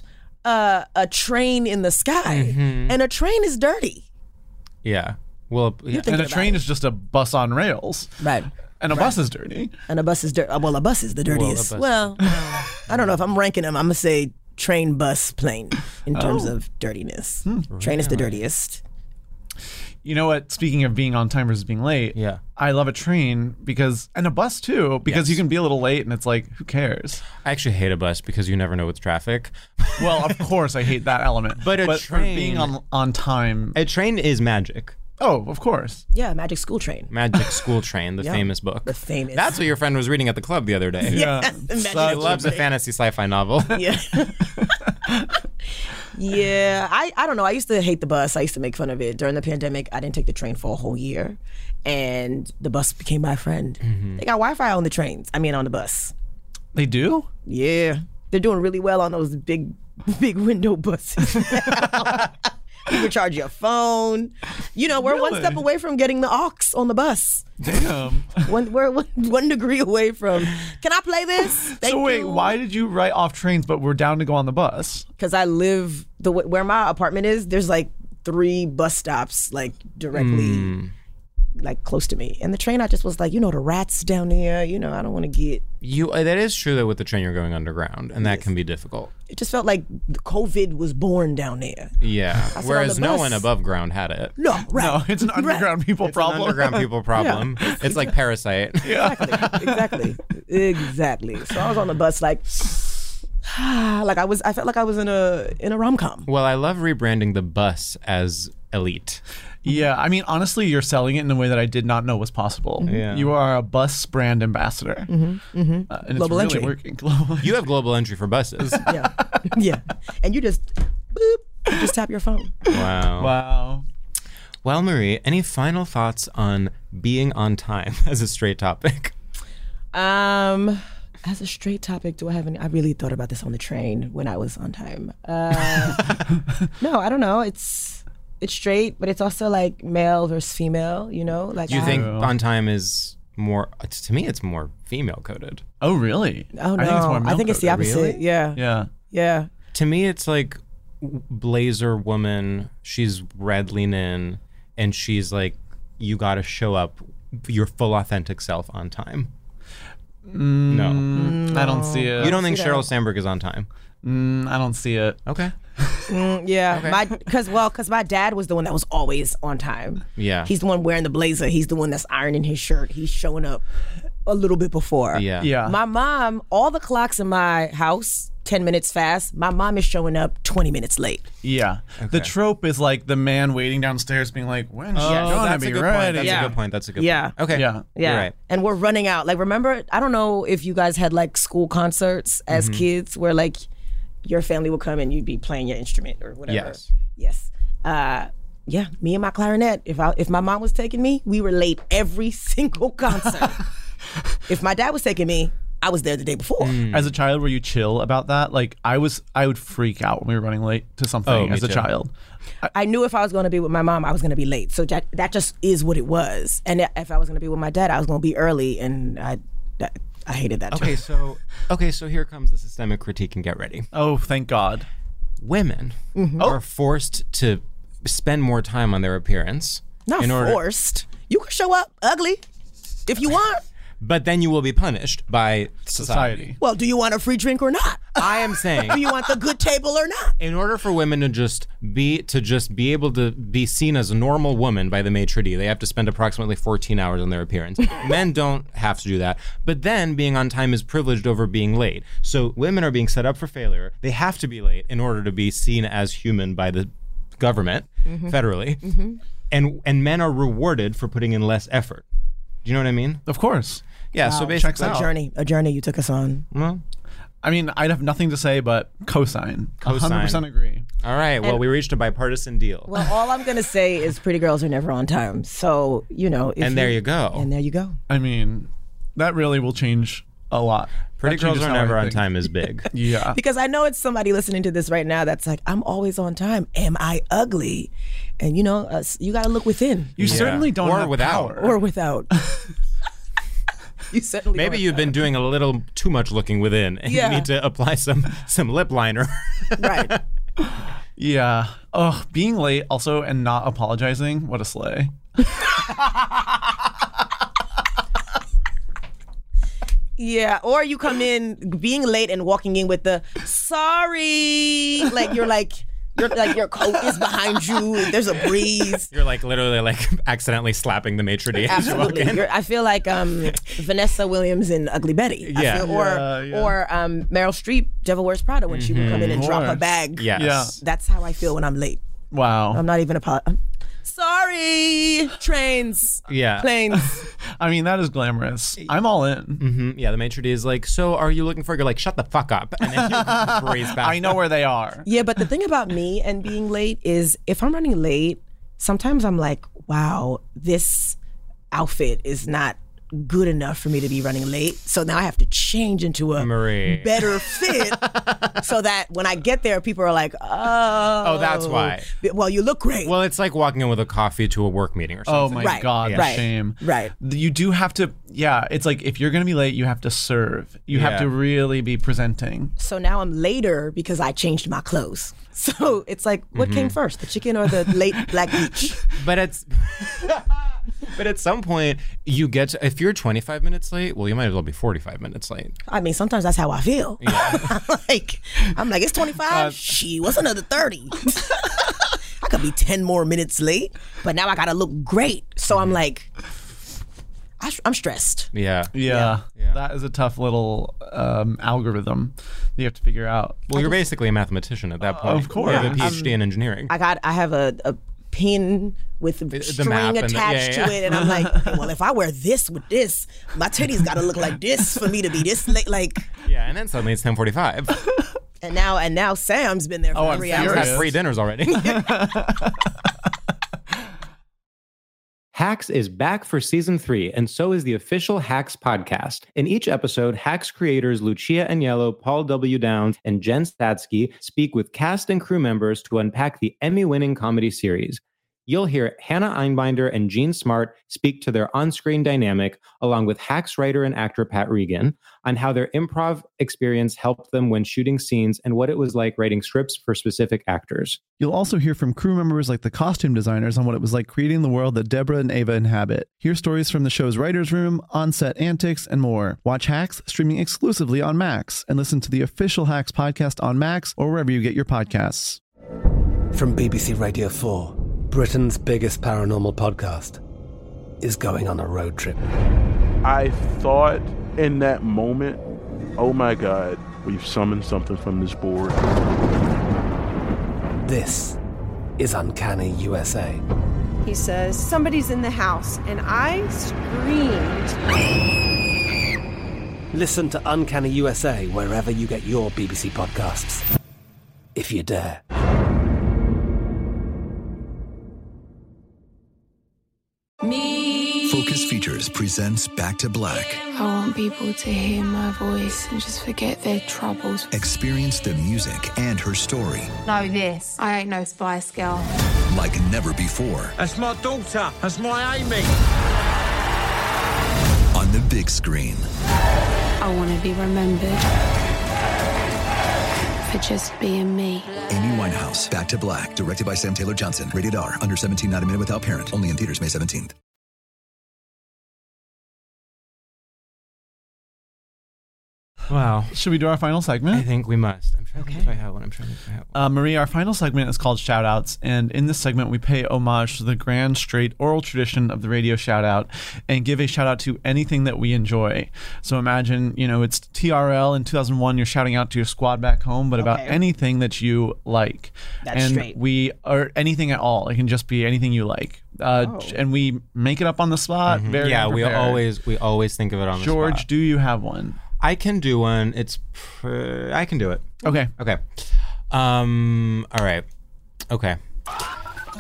uh, a train in the sky, Mm-hmm. and a train is dirty. Yeah. Well, yeah. think And a about train it. is just a bus on rails. Right. And a bus is dirty. And a bus is dirty. Well, a bus is the dirtiest. bus- Well, I don't know if I'm ranking them. I'm gonna say train, bus, plane in terms Oh. of dirtiness. Train is the dirtiest. You know what? Speaking of being on time versus being late, Yeah. I love a train because, and a bus too, because Yes. you can be a little late and it's like, who cares? I actually hate a bus because you never know with traffic. Well, of course, I hate that element. But a for train- being on on time. A train is magic. Oh, of course. Yeah, Magic School Train. Magic School Train, the Yeah. famous book. The famous. That's what your friend was reading at the club the other day. Yeah. Magic He School loves a Train. fantasy sci-fi novel. Yeah. Yeah, I, I don't know. I used to hate the bus. I used to make fun of it. During the pandemic, I didn't take the train for a whole year. And the bus became my friend. Mm-hmm. They got Wi-Fi on the trains. I mean, on the bus. They do? Yeah. They're doing really well on those big, big window buses. You can charge your phone. You know, we're one Really? step away from getting the aux on the bus. Damn. One, we're one, one degree away from, can I play this? Thank so wait, you. why did you write off trains but we're down to go on the bus? Because I live the way, where my apartment is. There's like three bus stops, like directly, like close to me. And the train, I just was like, you know, the rats down there. You know, I don't want to get. You uh, that is true though with the train you're going underground, and that can be difficult. It just felt like COVID was born down there. Yeah. on Whereas the no bus. one above ground had it. No, right? No, it's an underground people It's an problem. underground people problem. It's like Parasite. exactly, exactly. So I was on the bus, like, like I was. I felt like I was in a in a rom com. Well, I love rebranding the bus as elite. Yeah, I mean, honestly, you're selling it in a way that I did not know was possible. Yeah. You are a bus brand ambassador. Mm-hmm, mm-hmm. Uh, and Global it's entry. really working. Global You have global entry for buses. Yeah, yeah. And you just, boop, you just tap your phone. Wow. Wow. Well, Marie, any final thoughts on being on time as a straight topic? Um, as a straight topic, do I have any? I really thought about this on the train when I was on time. Uh, no, I don't know. It's it's straight, but it's also like male versus female. You know, like Do you I- think on time is more? To me, it's more female coded. Oh, really? Oh no, I think it's more I think it's the male-coded. opposite. Really? Yeah, Yeah. yeah. To me, it's like blazer woman. She's red lean in, and she's like, you got to show up your full authentic self on time. No, I don't see it. you don't think see Sheryl that. Sandberg is on time? Mm, I don't see it. Okay. Yeah, my because well, because my dad was the one that was always on time. Yeah. He's the one wearing the blazer. He's the one that's ironing his shirt. He's showing up a little bit before. Yeah. Yeah. My mom, all the clocks in my house, ten minutes fast. My mom is showing up twenty minutes late. Yeah. The trope is like the man waiting downstairs being like, when's she Oh, gonna that's be a good ready? point. That's Yeah. a good point. That's a good Yeah. point. Okay. Yeah. Yeah. You're right. And we're running out. Like, remember, I don't know if you guys had like school concerts as Mm-hmm. kids where like your family would come and you'd be playing your instrument or whatever. Yes. Yes. Uh, yeah, me and my clarinet. If I if my mom was taking me, we were late every single concert. If my dad was taking me, I was there the day before. Mm. As a child, were you chill about that? Like, I was, I would freak out when we were running late to something Oh, me as a too. child. I knew if I was going to be with my mom, I was going to be late. So that, that just is what it was. And if I was going to be with my dad, I was going to be early, and I that, I hated that. Okay. too. So okay. So here comes the systemic critique, and get ready. Oh, thank God. Women Mm-hmm. are forced to spend more time on their appearance. Not in order, forced. You can show up ugly if you want. but then you will be punished by society. Society. Well, do you want a free drink or not? I am saying, Do you want the good table or not? in order for women to just be to just be able to be seen as a normal woman by the maitre d', they have to spend approximately fourteen hours on their appearance. Men don't have to do that. But then being on time is privileged over being late. So women are being set up for failure. They have to be late in order to be seen as human by the government, federally. And and men are rewarded for putting in less effort. Do you know what I mean? Of course. Yeah, so Checks basically, out. A journey, a journey you took us on. well, I mean, I'd have nothing to say but cosign. Cosign. one hundred percent agree. all right. Well, we reached a bipartisan deal. Well, all I'm gonna say is pretty girls are never on time. So you know. If and there you go. And there you go. I mean, that really will change a lot. Pretty That girls changes are how I never on think. time is big. Yeah. Because I know it's somebody listening to this right now that's like, I'm always on time. Am I ugly? And you know, uh, you got to look within You certainly don't Or have without. power. or without. You certainly Maybe don't. you've been doing a little too much looking within, and Yeah. you need to apply some some lip liner. right. Yeah. Oh, being late also and not apologizing. What a slay. Yeah, or you come in being late and walking in with the sorry, like you're like you're like your coat is behind you. There's a breeze. You're like literally like accidentally slapping the maitre d'. Absolutely, you're, I feel like um, Vanessa Williams in Ugly Betty. I Yeah. feel, or Yeah, yeah. or um, Meryl Streep, Devil Wears Prada, when she would come in and Of drop her course. bag. Yes. Yeah. That's how I feel when I'm late. Wow. I'm not even a sorry. Trains, Yeah. planes. I mean, that is glamorous. I'm all in. hmm Yeah, the maitre d' is like, so are you looking for? You're like, shut the fuck up. And then you breeze past I know where they are. Yeah, but the thing about me and being late is if I'm running late, sometimes I'm like, wow, this outfit is not good enough for me to be running late. So now I have to change into a Marie. better fit so that when I get there, people are like, oh. Oh, that's why. Well, you look great. Well, it's like walking in with a coffee to a work meeting or Oh something. my Right, God, yeah. the right, shame. right. You do have to, yeah, it's like if you're going to be late, you have to serve. You have Yeah. to really be presenting. So now I'm later because I changed my clothes. So it's like, what came first, the chicken or the late black beach? But it's but at some point you get to, if you're twenty-five minutes late, well, you might as well be forty-five minutes late. I mean, sometimes that's how I feel. I'm like, I'm like, it's twenty-five. Uh, she was another thirty. I could be ten more minutes late, but now I gotta look great. So I'm like, I, I'm stressed. Yeah. Yeah. Yeah. That is a tough little um, algorithm that you have to figure out. Well, you're basically a mathematician at that point. of course. You have a PhD in engineering. I got, I have a, a pin with a string map and the- attached yeah, to yeah. it, and I'm like, okay, well, if I wear this with this, my titties gotta look like this for me to be this late. Like, Yeah, and then suddenly it's ten forty-five. and now, and now Sam's been there for Oh, I'm three furious. hours. Had three dinners already. Hacks is back for season three, and so is the official Hacks podcast. In each episode, Hacks creators Lucia Agnello, Paul W. Downs, and Jen Statsky speak with cast and crew members to unpack the Emmy-winning comedy series. You'll hear Hannah Einbinder and Jean Smart speak to their on-screen dynamic, along with Hacks writer and actor Pat Regan, on how their improv experience helped them when shooting scenes and what it was like writing scripts for specific actors. You'll also hear from crew members like the costume designers on what it was like creating the world that Deborah and Ava inhabit. Hear stories from the show's writer's room, on-set antics, and more. Watch Hacks streaming exclusively on Max, and listen to the official Hacks podcast on Max or wherever you get your podcasts. From B B C Radio four, Britain's biggest paranormal podcast is going on a road trip. I thought in that moment, oh my God, we've summoned something from this board. This is Uncanny U S A. He says, somebody's in the house, and I screamed. Listen to Uncanny U S A wherever you get your B B C podcasts, if you dare. Focus Features presents Back to Black. I want people to hear my voice and just forget their troubles. Experience the music and her story Know this. I ain't no Spice Girl. like never before That's my daughter. That's my Amy. on the big screen. I want to be remembered for just being me. Amy Winehouse, Back to Black, directed by Sam Taylor Johnson. Rated R, under seventeen, not a minute without parent. Only in theaters May seventeenth. Wow. Should we do our final I segment? think we must. I'm trying to think if I have one. I'm trying to think if I have one. Uh, Marie, our final segment is called Shoutouts, and in this segment, we pay homage to the grand, straight, oral tradition of the radio shoutout and give a shout out to anything that we enjoy. So imagine, you know, it's T R L in two thousand one, you're shouting out to your squad back home, but about Okay. anything that you like. That's and straight. we, or anything at all. It can just be anything you like. Uh, Oh. And we make it up on the spot. Very Yeah, we unprepared. always we always think of it on the George, spot. do you have one? I can do one. It's pr- I can do it. Okay. Okay. Um. All right. Okay.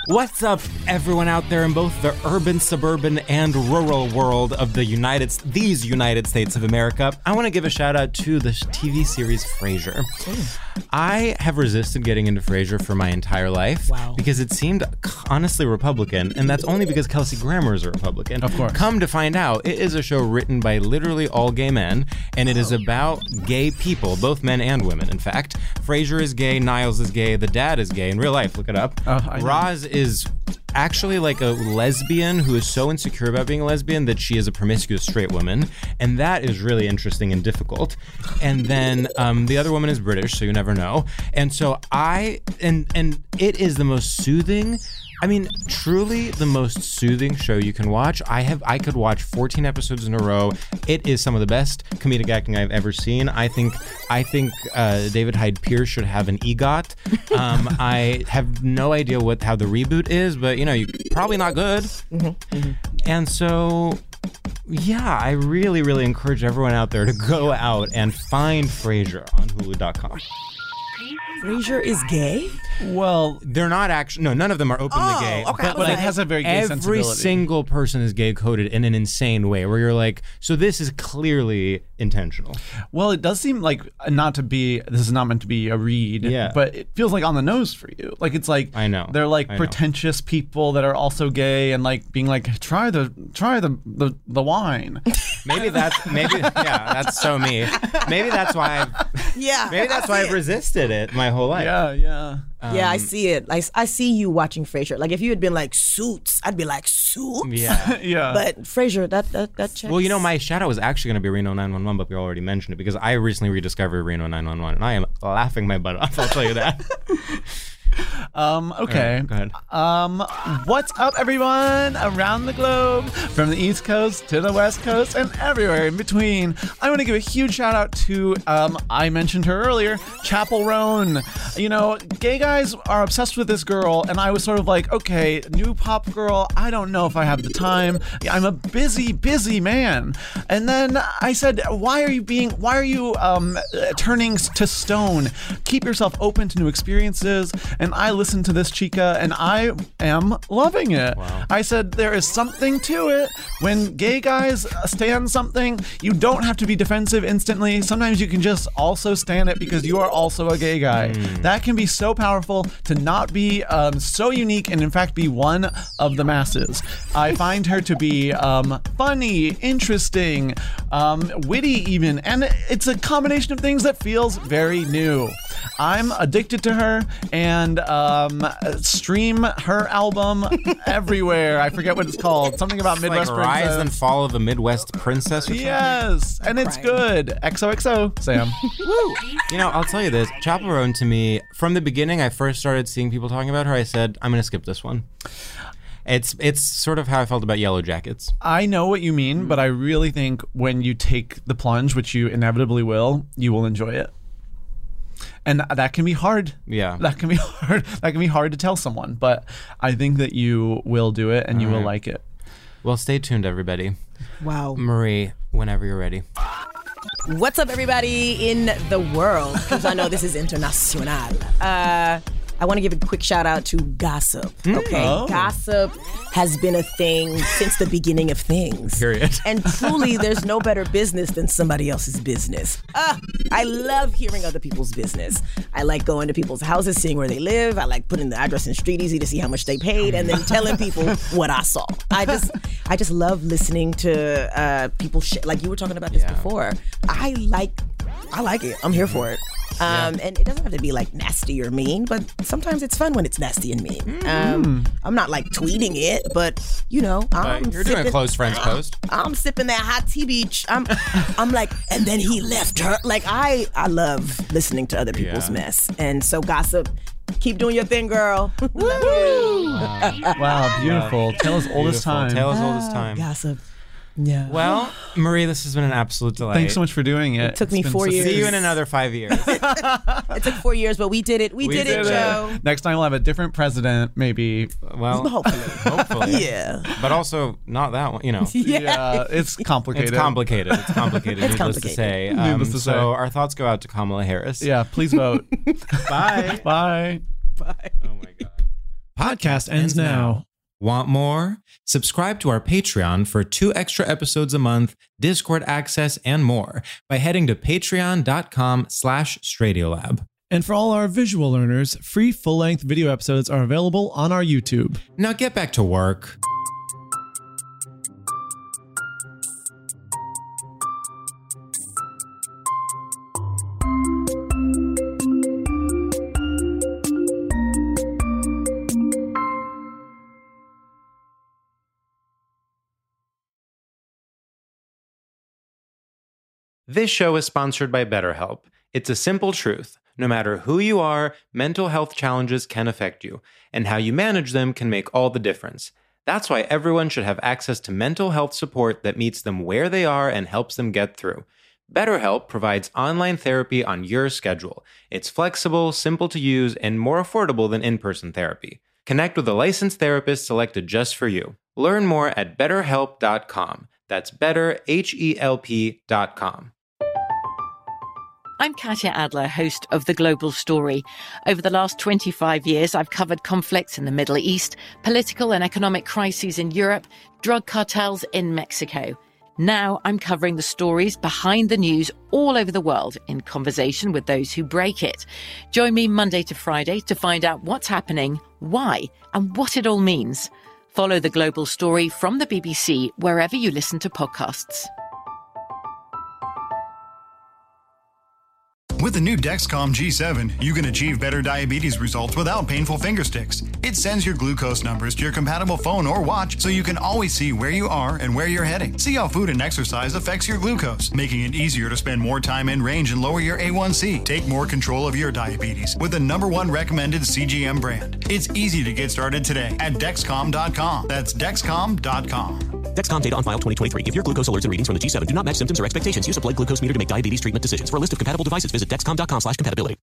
What's up, everyone out there in both the urban, suburban, and rural world of the United, these United States of America? I want to give a shout out to the T V series Frasier. I have resisted getting into Frasier for my entire life Wow. because it seemed honestly Republican, and that's only because Kelsey Grammer is a Republican. Of course. Come to find out, it is a show written by literally all gay men, and it is about gay people, both men and women, in fact. Frasier is gay, Niles is gay, the dad is gay in real life. Look it up. Oh, I know. Roz is actually like a lesbian who is so insecure about being a lesbian that she is a promiscuous straight woman, and that is really interesting and difficult. And then um, the other woman is British, so you never know. And so I and and it is the most soothing. I mean, truly the most soothing show you can watch. I have I could watch fourteen episodes in a row. It is some of the best comedic acting I've ever seen. I think I think uh, David Hyde Pierce should have an EGOT. Um, I have no idea what how the reboot is, but you know, you probably not good. Mm-hmm, mm-hmm. And so, yeah, I really, really encourage everyone out there to go out and find Frasier on Hulu dot com. Frasier is gay? Well, they're not actually. No, none of them are openly Oh, gay. okay, I but was it like- has a very gay Every sensibility. single person is gay coded in an insane way, where you're like, so this is clearly intentional. Well, it does seem like not to be. This is not meant to be a read. Yeah. But it feels like on the nose for you. Like it's like I know. they're like I know. pretentious people that are also gay and like being like try the try the the, the wine. Maybe that's maybe yeah, that's so me. Maybe that's why I've Yeah. maybe that's I why see I've it. resisted it my whole life. yeah, yeah. Yeah, I Um, see it. Like I see you watching Frasier. Like if you had been like Suits, I'd be like Suits. Yeah. Yeah. But Frasier, that that that checks. Well, you know, my shout out was actually going to be Reno nine one one, but we already mentioned it because I recently rediscovered Reno nine one one, and I am laughing my butt off. I'll tell you that. Um, okay. All right, go ahead. Um, what's up, everyone around the globe, from the East Coast to the West Coast and everywhere in between? I want to give a huge shout out to, um, I mentioned her earlier, Chapel Roan. You know, gay guys are obsessed with this girl, and I was sort of like, okay, new pop girl, I don't know if I have the time. I'm a busy, busy man. And then I said, why are you being, why are you um, turning to stone? Keep yourself open to new experiences. And I listened to this chica and I am loving it. Wow. I said there is something to it. When gay guys stand something, you don't have to be defensive instantly. Sometimes you can just also stand it because you are also a gay guy. Mm. That can be so powerful to not be um, so unique and in fact be one of the masses. I find her to be um, funny, interesting, um, witty even, and it's a combination of things that feels very new. I'm addicted to her and um, stream her album everywhere. I forget what it's called. Something about Midwest like Rise Princess. and Fall of the Midwest Princess or something? Yes, and it's good. X O X O, Sam. Woo! You know, I'll tell you this. Chapel Roan to me, from the beginning I first started seeing people talking about her, I said, I'm going to skip this one. It's it's sort of how I felt about Yellow Jackets. I know what you mean, but I really think when you take the plunge, which you inevitably will, you will enjoy it. And that can be hard. Yeah. That can be hard. That can be hard to tell someone, but I think that you will do it and you All will right. like it. Well, stay tuned, everybody. Wow. Marie, whenever you're ready. What's up, everybody in the world? Because I know this is international. Uh, I want to give a quick shout out to gossip. Okay, Oh. gossip has been a thing since the beginning of things. Period. And truly, there's no better business than somebody else's business. Ah, I love hearing other people's business. I like going to people's houses, seeing where they live. I like putting the address in Street Easy to see how much they paid, and then telling people what I saw. I just, I just love listening to uh, people. Sh- like you were talking about this Yeah. before. I like, I like it. I'm here for it. Um, Yeah. And it doesn't have to be like nasty or mean, but sometimes it's fun when it's nasty and mean. Mm-hmm. Um, I'm not like tweeting it, but you know, I'm But you're doing a sipping- close friends post. I'm sipping that hot tea beach. I'm, I'm like, and then he left her. Like I, I love listening to other people's Yeah. mess, and so gossip. Keep doing your thing, girl. Woo! Wow, beautiful. Tale as old as Beautiful. time. Tale as old as time. Gossip. Yeah. Well, Marie, this has been an absolute delight. Thanks so much for doing it. It took It's me been four such a- years. See you in another five years. It took four years, but we did it. We, We did, did it, it. Joe. Next time we'll have a different president, maybe. Well, Hopefully. hopefully. Yeah. But also not that one, you know. Yeah, it's complicated. It's complicated. It's complicated, It's needless to complicated. say. Um, Needless to so say. our thoughts go out to Kamala Harris. Yeah, please vote. Bye. Bye. Bye. Oh my God. podcast ends now. Want more? Subscribe to our Patreon for two extra episodes a month, Discord access, and more by heading to patreon.com slash Stradiolab. And for all our visual learners, free full-length video episodes are available on our YouTube. Now get back to work. This show is sponsored by BetterHelp. It's a simple truth. No matter who you are, mental health challenges can affect you, and how you manage them can make all the difference. That's why everyone should have access to mental health support that meets them where they are and helps them get through. BetterHelp provides online therapy on your schedule. It's flexible, simple to use, and more affordable than in-person therapy. Connect with a licensed therapist selected just for you. Learn more at better help dot com. That's better, H E L P dot com. I'm Katya Adler, host of The Global Story. Over the last twenty-five years, I've covered conflicts in the Middle East, political and economic crises in Europe, drug cartels in Mexico. Now I'm covering the stories behind the news all over the world in conversation with those who break it. Join me Monday to Friday to find out what's happening, why, and what it all means. Follow The Global Story from the B B C wherever you listen to podcasts. With the new Dexcom G seven, you can achieve better diabetes results without painful finger sticks. It sends your glucose numbers to your compatible phone or watch so you can always see where you are and where you're heading. See how food and exercise affects your glucose, making it easier to spend more time in range and lower your A one C. Take more control of your diabetes with the number one recommended C G M brand. It's easy to get started today at Dexcom dot com. That's Dexcom dot com. Dexcom data on file twenty twenty-three. If your glucose alerts and readings from the G seven do not match symptoms or expectations, use a blood glucose meter to make diabetes treatment decisions. For a list of compatible devices, visit Dexcom dot com slash compatibility.